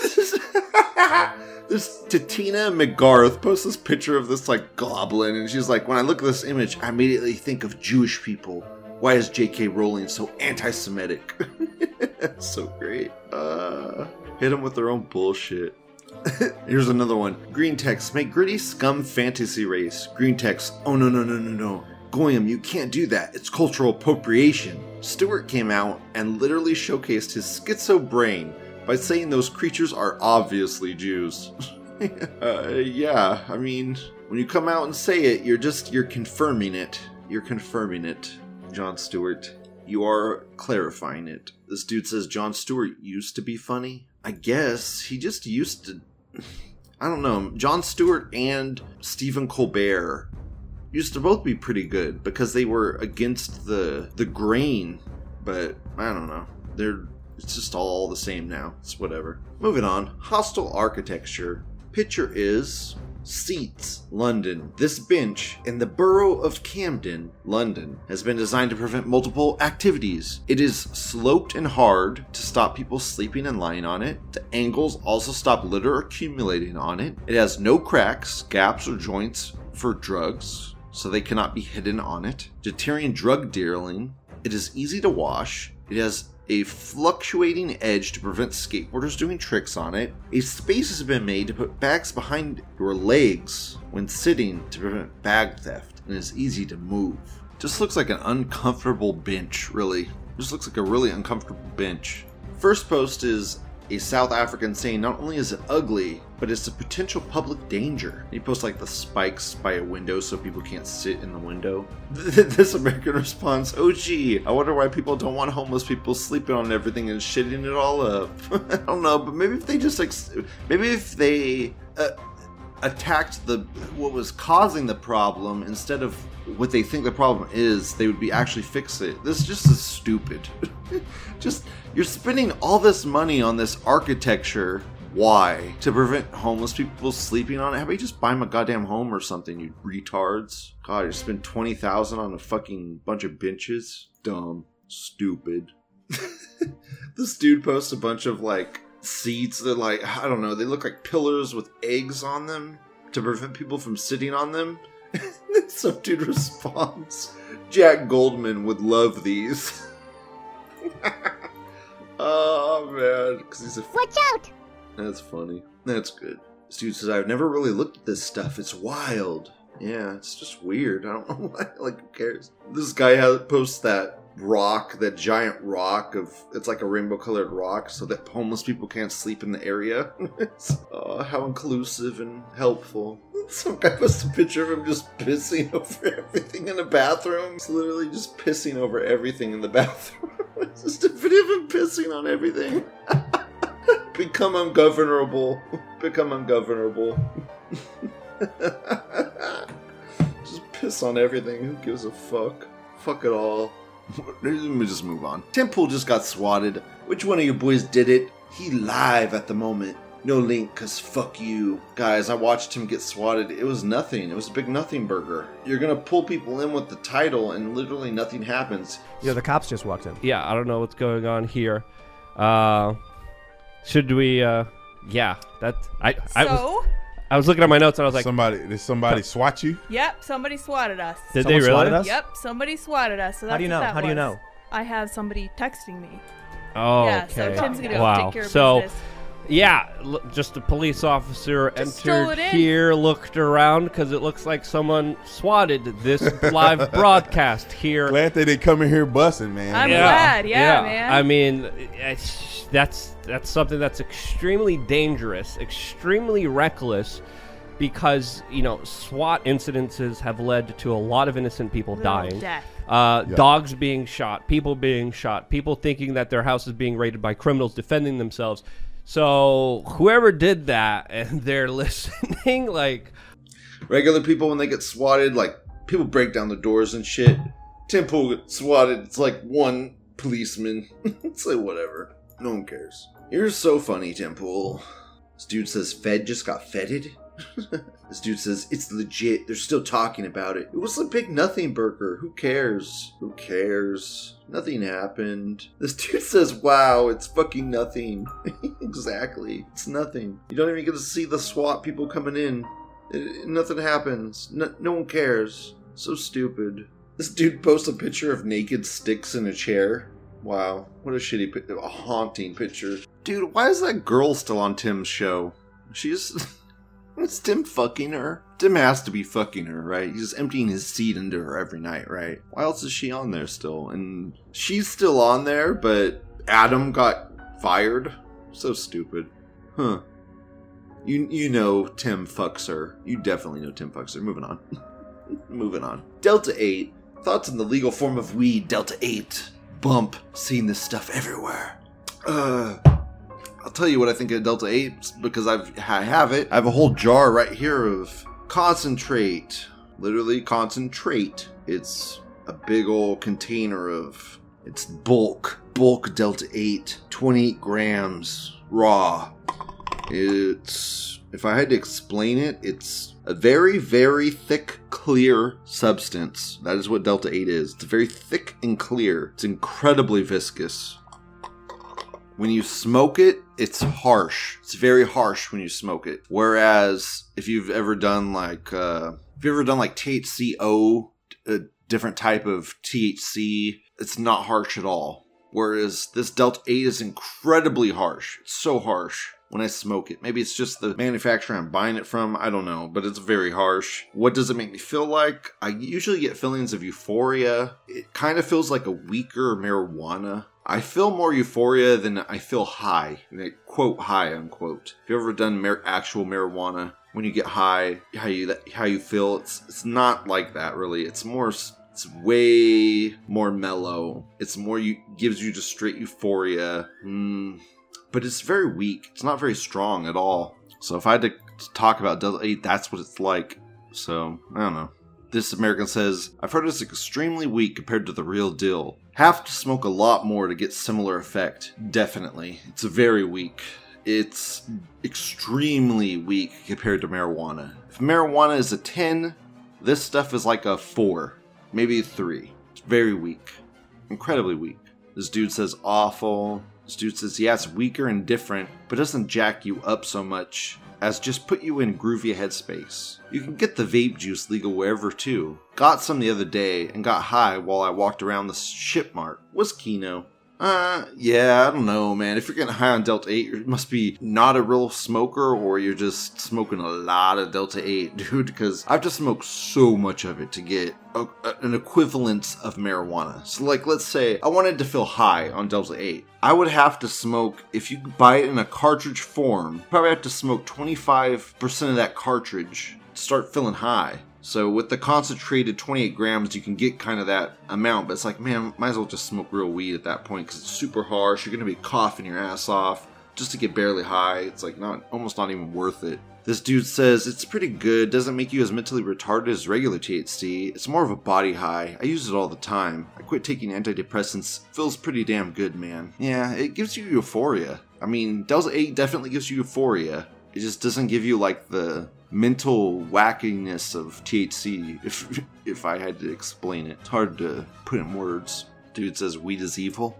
This Tatina McGarth posts this picture of this like goblin, and she's like, when I look at this image, I immediately think of Jewish people. Why is J K Rowling so anti-Semitic? So great. Uh, hit them with their own bullshit. Here's another one. Green text, make gritty scum fantasy race. Green text, oh no no no no no. Goyam, you can't do that. It's cultural appropriation. Stewart came out and literally showcased his schizo brain by saying those creatures are obviously Jews. uh, yeah, I mean, when you come out and say it, you're just, you're confirming it. You're confirming it, Jon Stewart. You are clarifying it. This dude says Jon Stewart used to be funny. I guess he just used to, I don't know. Jon Stewart and Stephen Colbert used to both be pretty good because they were against the the grain, but I don't know. They're It's just all the same now. It's whatever. Moving on. Hostile architecture. Picture is seats, London. This bench in the borough of Camden, London, has been designed to prevent multiple activities. It is sloped and hard to stop people sleeping and lying on it. The angles also stop litter accumulating on it. It has no cracks, gaps, or joints for drugs, so they cannot be hidden on it. Deterring drug dealing. It is easy to wash. It has a fluctuating edge to prevent skateboarders doing tricks on it. A space has been made to put bags behind your legs when sitting to prevent bag theft, and is easy to move. Just looks like an uncomfortable bench, really. Just looks like a really uncomfortable bench. First post is a South African saying not only is it ugly, but it's a potential public danger. He posts like the spikes by a window so people can't sit in the window. This American response, oh gee, I wonder why people don't want homeless people sleeping on everything and shitting it all up. I don't know, but maybe if they just like, maybe if they uh, attacked the what was causing the problem instead of what they think the problem is, they would be actually fix it. This just is stupid. Just, you're spending all this money on this architecture. Why? To prevent homeless people sleeping on it? How about you just buy them a goddamn home or something, you retards? God, you spend twenty thousand dollars on a fucking bunch of benches? Dumb. Stupid. This dude posts a bunch of, like, seats that, like, I don't know, they look like pillars with eggs on them to prevent people from sitting on them. Then some dude responds, Jack Goldman would love these. Oh, man. Because he's a... Watch out! That's funny. That's good. This dude says, I've never really looked at this stuff. It's wild. Yeah, it's just weird. I don't know why. Like, who cares? This guy has, posts that rock, that giant rock of, it's like a rainbow colored rock so that homeless people can't sleep in the area. Oh, how inclusive and helpful. Some guy posts a picture of him just pissing over everything in the bathroom. He's literally just pissing over everything in the bathroom. It's just a video of him pissing on everything. Become ungovernable. Become ungovernable. Just piss on everything. Who gives a fuck? Fuck it all. Let me just move on. Tim Pool just got swatted. Which one of you boys did it? He live at the moment. No link, cause fuck you. Guys, I watched him get swatted. It was nothing. It was a big nothing burger. You're gonna pull people in with the title and literally nothing happens. Yeah, the cops just walked in. Yeah, I don't know what's going on here. Uh, should we, uh, yeah, that, I, I So? was, I was looking at my notes and I was like. Somebody, did somebody swat you? Yep, somebody swatted us. Did Someone they really? swatted us? Yep, somebody swatted us. So that's How do you know? what that How do you was. know? I have somebody texting me. Oh, yeah, okay. so Tim's gonna go wow. take care of so, business. Yeah, l- just a police officer Just stroll entered it in. here, looked around, because it looks like someone swatted this live broadcast here. Glad they didn't come in here bussing, man. I'm glad, yeah, man. I mean, it's, that's that's something that's extremely dangerous, extremely reckless, because, you know, SWAT incidences have led to a lot of innocent people Little dying. death. Uh, Yeah. Dogs being shot, people being shot, people thinking that their house is being raided by criminals defending themselves. So whoever did that and they're listening, like... Regular people, when they get swatted, like, people break down the doors and shit. Tim Pool gets swatted, it's like one policeman. It's like, whatever. No one cares. You're so funny, Tim Pool. This dude says Fed just got feted. This dude says, it's legit. They're still talking about it. It was a big nothing burger. Who cares? Who cares? Nothing happened. This dude says, wow, it's fucking nothing. Exactly. It's nothing. You don't even get to see the SWAT people coming in. It, it, nothing happens. No, no one cares. So stupid. This dude posts a picture of naked sticks in a chair. Wow. What a shitty, pi- a haunting picture. Dude, why is that girl still on Tim's show? She's... Is Tim fucking her? Tim has to be fucking her, right? He's just emptying his seed into her every night, right? Why else is she on there still? And she's still on there, but Adam got fired? So stupid. Huh. You you know Tim fucks her. You definitely know Tim fucks her. Moving on. Moving on. Delta eight. Thoughts on the legal form of weed, Delta eight. Bump. Seeing this stuff everywhere. Uh... I'll tell you what I think of Delta eight because I've, I have it. I have a whole jar right here of concentrate. Literally concentrate. It's a big old container of, it's bulk. Bulk Delta eight. twenty-eight grams raw. It's, if I had to explain it, it's a very, very thick, clear substance. That is what Delta eight is. It's very thick and clear. It's incredibly viscous. When you smoke it, it's harsh. It's very harsh when you smoke it. Whereas if you've ever done like, uh, if you've ever done like T H C O, a different type of T H C, it's not harsh at all. Whereas this Delta eight is incredibly harsh. It's so harsh when I smoke it. Maybe it's just the manufacturer I'm buying it from. I don't know, but it's very harsh. What does it make me feel like? I usually get feelings of euphoria. It kind of feels like a weaker marijuana. I feel more euphoria than I feel high. Like, quote, high, unquote. Have you ever done mar- actual marijuana? When you get high, how you how you feel, it's it's not like that, really. It's more, it's way more mellow. It's more, you gives you just straight euphoria. Mm, but it's very weak. It's not very strong at all. So if I had to talk about Delta eight, that's what it's like. So, I don't know. This American says, I've heard it's extremely weak compared to the real deal. Have to smoke a lot more to get similar effect. Definitely. It's very weak. It's extremely weak compared to marijuana. If marijuana is a ten, this stuff is like a four, maybe a three. It's very weak. Incredibly weak. This dude says awful. This dude says, yeah, it's weaker and different, but doesn't jack you up so much as just put you in groovy headspace. You can get the vape juice legal wherever too. Got some the other day and got high while I walked around the ship mart. Was Kino. Uh, yeah, I don't know, man. If you're getting high on Delta eight, you must be not a real smoker, or you're just smoking a lot of Delta eight, dude, because I've just smoked so much of it to get a, a, an equivalence of marijuana. So, like, let's say I wanted to feel high on Delta eight. I would have to smoke, if you buy it in a cartridge form, probably have to smoke twenty-five percent of that cartridge to start feeling high. So with the concentrated twenty-eight grams, you can get kind of that amount, but it's like, man, might as well just smoke real weed at that point because it's super harsh. You're going to be coughing your ass off just to get barely high. It's like not almost not even worth it. This dude says it's pretty good, doesn't make you as mentally retarded as regular T H C. It's more of a body high. I use it all the time. I quit taking antidepressants. Feels pretty damn good, man. Yeah, it gives you euphoria. I mean, Delta eight definitely gives you euphoria. It just doesn't give you like the mental wackiness of T H C, if if I had to explain it. It's hard to put in words. Dude says weed is evil.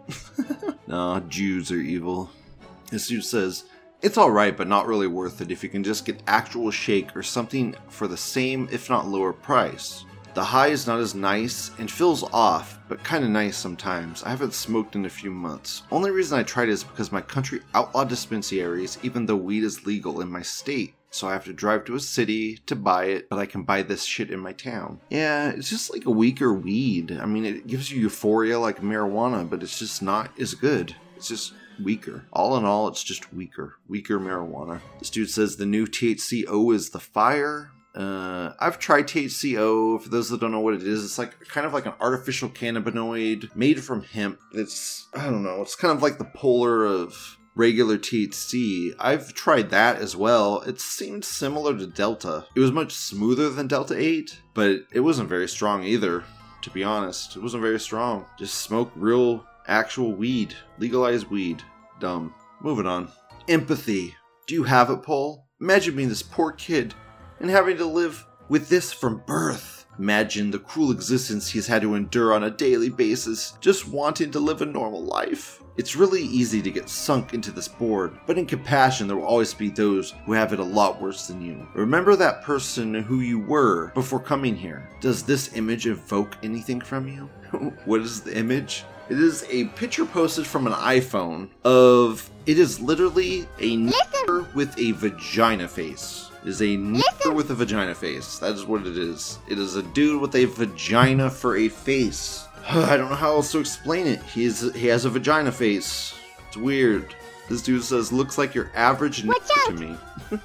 Nah, Jews are evil. This dude says, it's alright but not really worth it if you can just get actual shake or something for the same if not lower price. The high is not as nice and feels off, but kinda nice sometimes. I haven't smoked in a few months. Only reason I tried it is because my country outlawed dispensaries even though weed is legal in my state. So I have to drive to a city to buy it, but I can buy this shit in my town. Yeah, it's just like a weaker weed. I mean, it gives you euphoria like marijuana, but it's just not as good. It's just weaker. All in all, it's just weaker. Weaker marijuana. This dude says the new T H C O is the fire. Uh, I've tried T H C O. For those that don't know what it is, it's like kind of like an artificial cannabinoid made from hemp. It's, I don't know, it's kind of like the polar of regular T H C. I've tried that as well. It seemed similar to Delta. It was much smoother than Delta eight, but it wasn't very strong either, to be honest. It wasn't very strong. Just smoke real, actual weed. Legalized weed. Dumb. Moving on. Empathy. Do you have it, Paul? Imagine being this poor kid and having to live with this from birth. Imagine the cruel existence he's had to endure on a daily basis, just wanting to live a normal life. It's really easy to get sunk into this board, but in compassion there will always be those who have it a lot worse than you. Remember that person who you were before coming here. Does this image evoke anything from you? What is the image? It is a picture posted from an iPhone of, it is literally a nigger with a vagina face. It is a nigger with a vagina face. That is what it is. It is a dude with a vagina for a face. I don't know how else to explain it. He is, he has a vagina face. It's weird. This dude says, looks like your average nigger to me.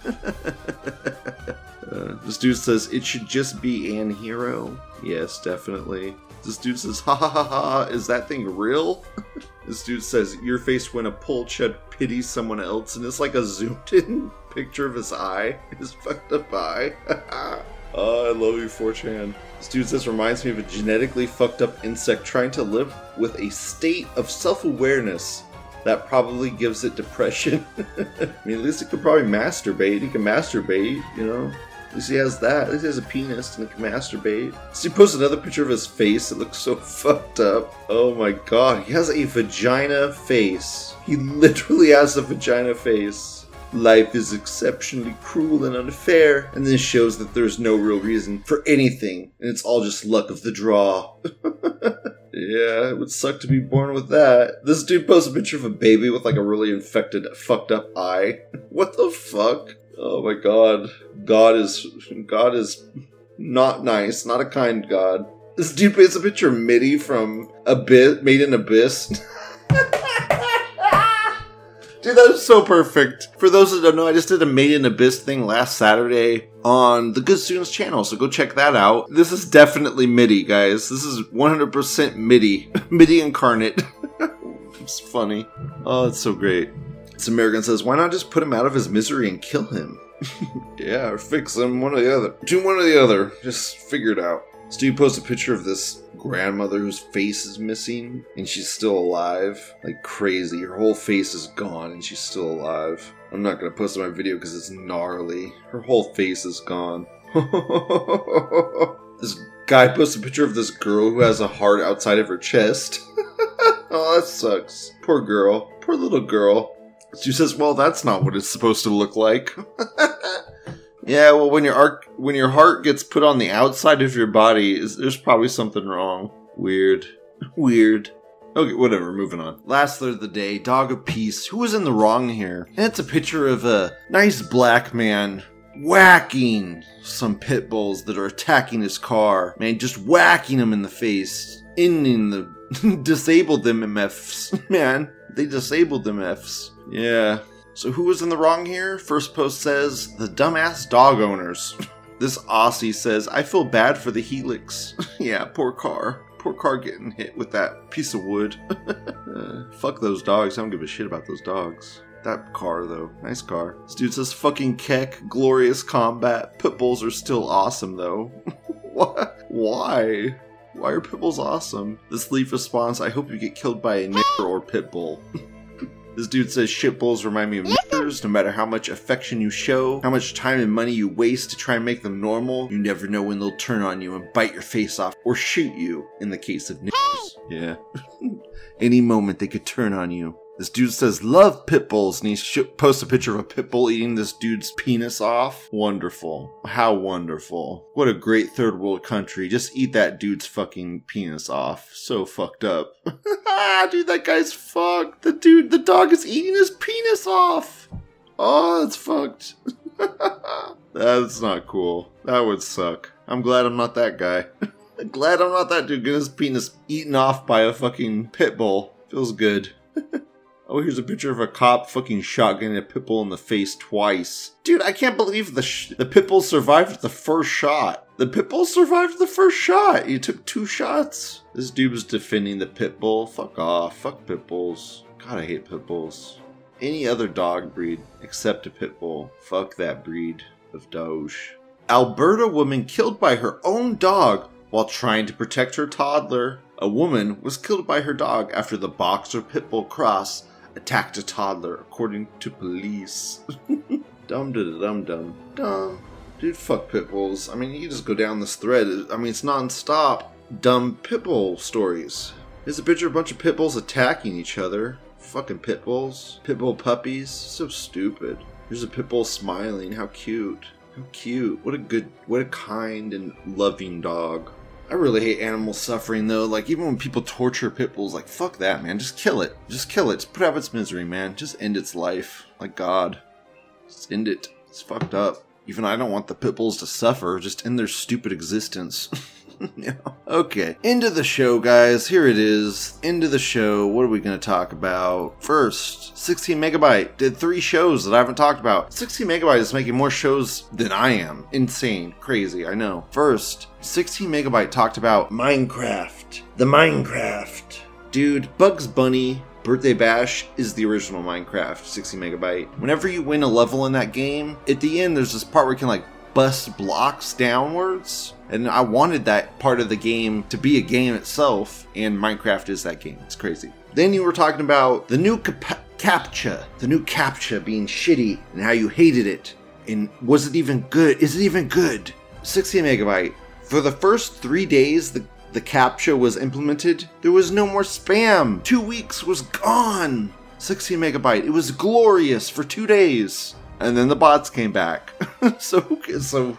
uh, this dude says, it should just be an hero. Yes, definitely. This dude says, ha ha ha ha, is that thing real? This dude says, your face when a pole chud pities someone else, and it's like a zoomed in picture of his eye, his fucked up eye. Oh, I love you, four chan. This dude says, reminds me of a genetically fucked up insect trying to live with a state of self-awareness that probably gives it depression. I mean, at least it could probably masturbate. He can masturbate, you know? At least he has that. At least he has a penis and he can masturbate. So he posts another picture of his face. It looks so fucked up. Oh my god. He has a vagina face. He literally has a vagina face. Life is exceptionally cruel and unfair. And this shows that there's no real reason for anything. And it's all just luck of the draw. Yeah, it would suck to be born with that. This dude posts a picture of a baby with like a really infected, fucked up eye. What the fuck? Oh my god. God is God is not nice, not a kind god. This dude paints a picture of Mitty from Abyss, Made in Abyss. Dude, that is so perfect. For those that don't know, I just did a Made in Abyss thing last Saturday on the Good Students channel, so go check that out. This is definitely MIDI, guys. This is one hundred percent MIDI. MIDI incarnate. It's funny. Oh, it's so great. This American says, why not just put him out of his misery and kill him? Yeah, or fix him, one or the other. Do one or the other. Just figure it out. Stu posted a picture of this grandmother whose face is missing, and she's still alive. Like crazy. Her whole face is gone, and she's still alive. I'm not going to post my video because it's gnarly. Her whole face is gone. This guy posted a picture of this girl who has a heart outside of her chest. Oh, that sucks. Poor girl. Poor little girl. She says, well, that's not what it's supposed to look like. Yeah, well, when your arc, when your heart gets put on the outside of your body, is, there's probably something wrong. Weird. Weird. Okay, whatever, moving on. Last third of the day, dog of peace. Who was in the wrong here? And it's a picture of a nice black man whacking some pit bulls that are attacking his car. Man, just whacking them in the face. Ending the... disabled them M Fs. Man, they disabled them Fs. Yeah. So who was in the wrong here? First post says, the dumbass dog owners. This Aussie says, I feel bad for the Helix. Yeah, poor car. Poor car getting hit with that piece of wood. uh, fuck those dogs. I don't give a shit about those dogs. That car, though. Nice car. This dude says, fucking Keck. Glorious combat. Pit bulls are still awesome, though. What? Why? Why are pit bulls awesome? This leaf response, I hope you get killed by a nigger or pit bull. This dude says shit bulls remind me of niggers. No matter how much affection you show, how much time and money you waste to try and make them normal, you never know when they'll turn on you and bite your face off or shoot you in the case of niggers. Yeah. Any moment they could turn on you. This dude says, love pit bulls, and he sh- posts a picture of a pit bull eating this dude's penis off. Wonderful. How wonderful. What a great third world country. Just eat that dude's fucking penis off. So fucked up. Dude, that guy's fucked. The dude, the dog is eating his penis off. Oh, that's fucked. That's not cool. That would suck. I'm glad I'm not that guy. Glad I'm not that dude getting his penis eaten off by a fucking pit bull. Feels good. Oh, here's a picture of a cop fucking shotgunning a pit bull in the face twice. Dude, I can't believe the sh- the pit bull survived the first shot. The pit bull survived the first shot. He took two shots. This dude was defending the pit bull. Fuck off. Fuck pit bulls. God, I hate pit bulls. Any other dog breed except a pit bull. Fuck that breed of Doge. Alberta woman killed by her own dog while trying to protect her toddler. A woman was killed by her dog after the boxer pit bull cross attacked a toddler, according to police. Dum da dum dum dum. Dude, fuck pit bulls. I mean, you just go down this thread. I mean, it's non-stop dumb pit bull stories. There's a picture of a bunch of pit bulls attacking each other. Fucking pit bulls. Pit bull puppies. So stupid. There's a pit bull smiling. How cute. How cute. What a good, what a kind and loving dog. I really hate animal suffering, though. Like, even when people torture pit bulls, like, fuck that, man. Just kill it. Just kill it. Just put out its misery, man. Just end its life. Like God. Just end it. It's fucked up. Even I don't want the pit bulls to suffer. Just end their stupid existence. Yeah. Okay. Into the show, guys. Here it is. Into the show. What are we going to talk about? First, sixteen Megabyte did three shows that I haven't talked about. sixteen Megabyte is making more shows than I am. Insane. Crazy. I know. First, sixteen Megabyte talked about Minecraft. The Minecraft. Dude, Bugs Bunny Birthday Bash is the original Minecraft. sixteen Megabyte. Whenever you win a level in that game, at the end there's this part where you can like bust blocks downwards. And I wanted that part of the game to be a game itself, and Minecraft is that game. It's crazy. Then you were talking about the new cap- CAPTCHA, the new CAPTCHA being shitty, and how you hated it. And was it even good? Is it even good? sixteen Megabyte. For the first three days the, the CAPTCHA was implemented, there was no more spam. Two weeks was gone. sixteen Megabyte. It was glorious for two days. And then the bots came back. so, so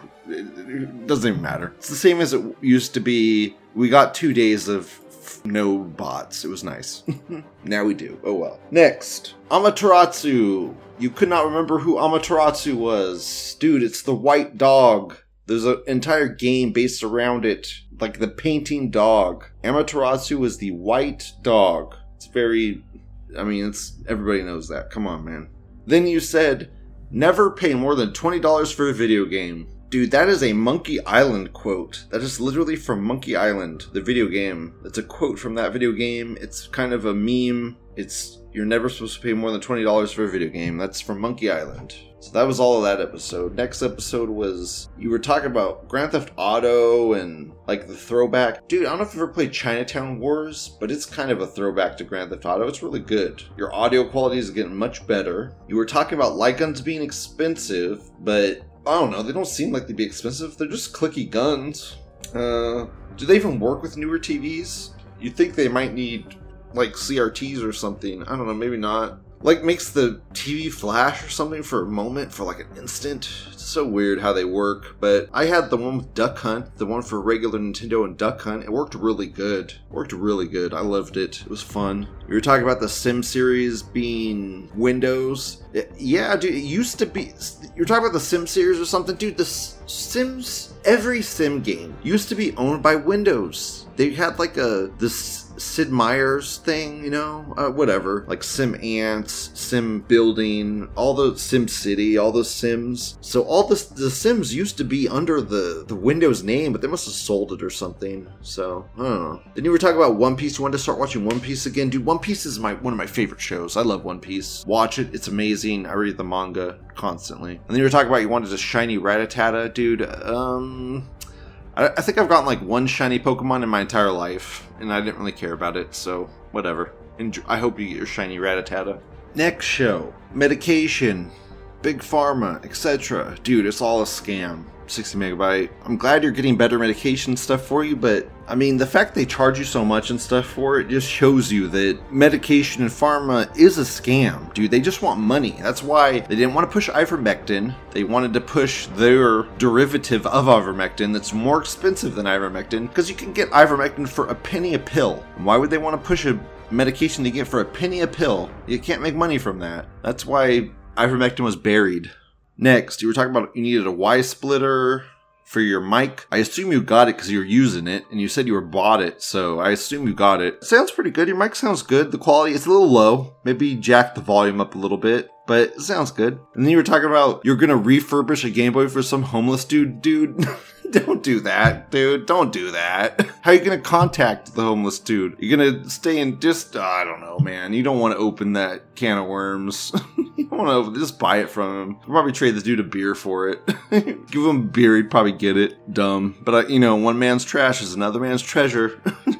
it doesn't even matter. It's the same as it used to be. We got two days of no bots. It was nice. Now we do. Oh well. Next, Amaterasu. You could not remember who Amaterasu was. Dude, it's the white dog. There's an entire game based around it. Like the painting dog. Amaterasu was the white dog. It's very I mean, it's everybody knows that. Come on, man. Then you said, never pay more than twenty dollars for a video game. Dude, that is a Monkey Island quote. That is literally from Monkey Island, the video game. It's a quote from that video game. It's kind of a meme. It's, you're never supposed to pay more than twenty dollars for a video game. That's from Monkey Island. So that was all of that episode. Next episode was, you were talking about Grand Theft Auto and like the throwback. Dude, I don't know if you've ever played Chinatown Wars, but it's kind of a throwback to Grand Theft Auto. It's really good. Your audio quality is getting much better. You were talking about light guns being expensive, but I don't know, they don't seem like they'd be expensive. They're just clicky guns. Uh, do they even work with newer T Vs? You'd think they might need like C R Ts or something. I don't know, maybe not. Like makes the T V flash or something for a moment, for like an instant. It's so weird how they work. But I had the one with Duck Hunt, the one for regular Nintendo and Duck Hunt. It worked really good. It worked really good. I loved it. It was fun. We were talking about the Sim series being Windows. It, yeah, dude, it used to be. You're talking about the Sim series or something? Dude, the Sims, every Sim game used to be owned by Windows. They had like a, this Sid Meier's thing, you know, uh, whatever, like Sim Ants, Sim Building, all the Sim City, all the Sims. So all the the Sims used to be under the the Windows name, but they must have sold it or something. So I don't know. Then you were talking about One Piece. You wanted to start watching One Piece again, dude. One Piece is my one of my favorite shows. I love One Piece. Watch it; it's amazing. I read the manga constantly. And then you were talking about you wanted a shiny Rattata, dude. Um. I think I've gotten like one shiny Pokemon in my entire life, and I didn't really care about it, so whatever. Enjoy. I hope you get your shiny Rattata. Next show, medication, Big Pharma, et cetera. Dude, it's all a scam. sixty megabyte. I'm glad you're getting better medication stuff for you, but I mean, the fact they charge you so much and stuff for it just shows you that medication and pharma is a scam, dude. They just want money. That's why they didn't want to push ivermectin. They wanted to push their derivative of ivermectin that's more expensive than ivermectin, because you can get ivermectin for a penny a pill. And why would they want to push a medication they get for a penny a pill? You can't make money from that. That's why ivermectin was buried. Next, you were talking about you needed a Y splitter for your mic. I assume you got it because you're using it, and you said you were bought it, so I assume you got it. It sounds pretty good. Your mic sounds good. The quality is a little low. Maybe jack the volume up a little bit, but it sounds good. And then you were talking about you're gonna refurbish a Game Boy for some homeless dude. Dude, don't do that, dude. Don't do that. How are you gonna contact the homeless dude? You're gonna stay in just, I don't know, man. You don't want to open that can of worms. You don't want to just buy it from him. You'll probably trade the dude a beer for it. Give him a beer, he'd probably get it. Dumb. But, uh, you know, one man's trash is another man's treasure.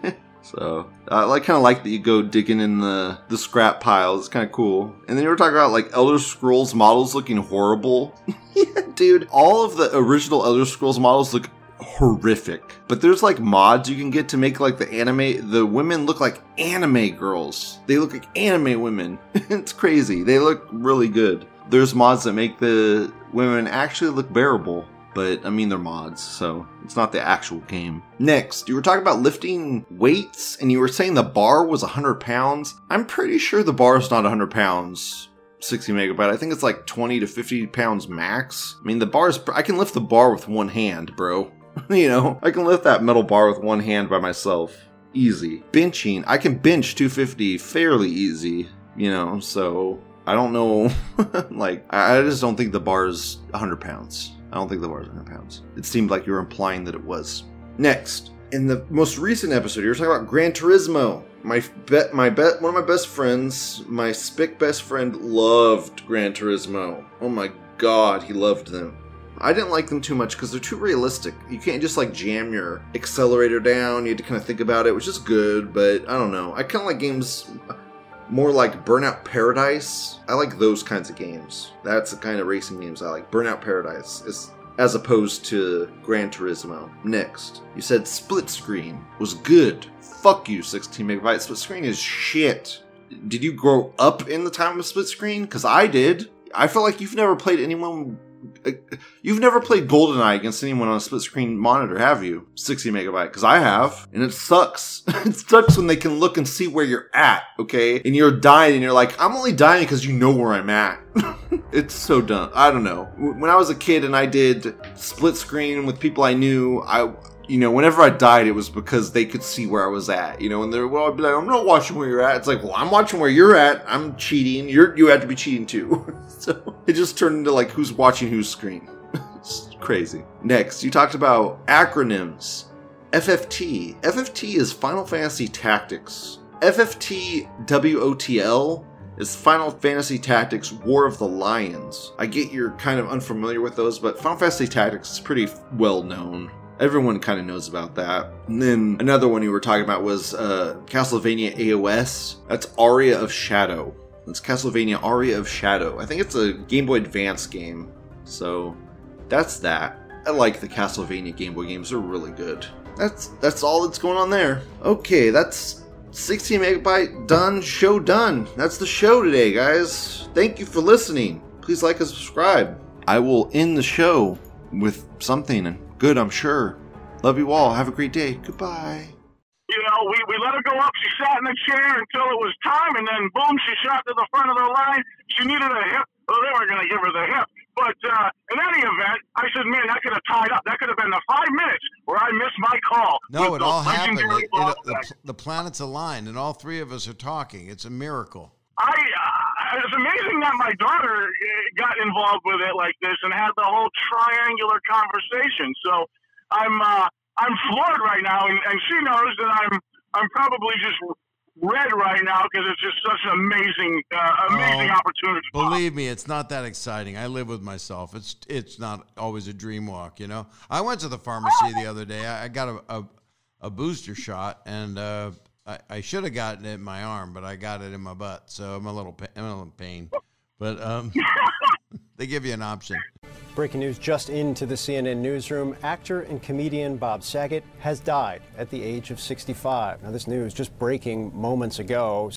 So, uh, I kind of like that you go digging in the, the scrap piles. It's kind of cool. And then you were talking about, like, Elder Scrolls models looking horrible. Yeah, dude. All of the original Elder Scrolls models look horrific. But there's, like, mods you can get to make, like, the anime... The women look like anime girls. They look like anime women. It's crazy. They look really good. There's mods that make the women actually look bearable. But, I mean, they're mods, so it's not the actual game. Next, you were talking about lifting weights, and you were saying the bar was one hundred pounds. I'm pretty sure the bar is not one hundred pounds, sixty megabyte. I think it's like twenty to fifty pounds max. I mean, the bar is... I can lift the bar with one hand, bro. You know, I can lift that metal bar with one hand by myself. Easy. Benching, I can bench two fifty fairly easy, you know, so I don't know. Like, I just don't think the bar is one hundred pounds. I don't think the bar is one hundred pounds. It seemed like you were implying that it was. Next, in the most recent episode, you were talking about Gran Turismo. My bet, my bet, one of my best friends, my spick best friend, loved Gran Turismo. Oh my god, he loved them. I didn't like them too much because they're too realistic. You can't just like jam your accelerator down. You had to kind of think about it, which is good, but I don't know. I kind of like games more like Burnout Paradise. I like those kinds of games. That's the kind of racing games I like. Burnout Paradise is as opposed to Gran Turismo. Next, you said split screen was good. Fuck you, sixteen megabyte. Split screen is shit. Did you grow up in the time of split screen? Because I did. I feel like you've never played anyone... You've never played GoldenEye against anyone on a split screen monitor, have you? sixty megabyte. Because I have. And it sucks. It sucks when they can look and see where you're at, okay? And you're dying and you're like, I'm only dying because you know where I'm at. It's so dumb. I don't know. When I was a kid and I did split screen with people I knew, I you know, whenever I died, it was because they could see where I was at. You know, and they're, well, I'd be like, I'm not watching where you're at. It's like, well, I'm watching where you're at. I'm cheating. You're, you had to be cheating too. So it just turned into like, who's watching whose screen. It's crazy. Next, you talked about acronyms. F F T. F F T is Final Fantasy Tactics. F F T W O T L is Final Fantasy Tactics War of the Lions. I get you're kind of unfamiliar with those, but Final Fantasy Tactics is pretty well known. Everyone kind of knows about that. And then another one you were talking about was uh, Castlevania A O S. That's Aria of Shadow. That's Castlevania Aria of Shadow. I think it's a Game Boy Advance game. So that's that. I like the Castlevania Game Boy games. They're really good. That's that's all that's going on there. Okay, that's sixteen megabyte done. Show done. That's the show today, guys. Thank you for listening. Please like and subscribe. I will end the show with something good, I'm sure. Love you all. Have a great day. Goodbye. You know, we, we let her go up. She sat in the chair until it was time, and then boom, she shot to the front of the line. She needed a hip. Well, they weren't going to give her the hip. But uh, in any event, I said, man, that could have tied up. That could have been the five minutes where I missed my call. No, it all happened. legendary It, ball it, the, sack. the planets aligned, and all three of us are talking. It's a miracle. I, uh, it's amazing that my daughter uh, got involved with it like this and had the whole triangular conversation. So I'm uh, I'm floored right now, and, and she knows that I'm I'm probably just red right now because it's just such an amazing uh, amazing Oh, opportunity. Believe me, it's not that exciting. I live with myself. It's it's not always a dream walk, you know. I went to the pharmacy the other day. I, I got a, a a booster shot, and uh, I, I should have gotten it in my arm, but I got it in my butt, so I'm a little pa- I'm a little pain. But um, they give you an option. Breaking news just into the C N N newsroom. Actor and comedian Bob Saget has died at the age of sixty-five. Now, this news just breaking moments ago.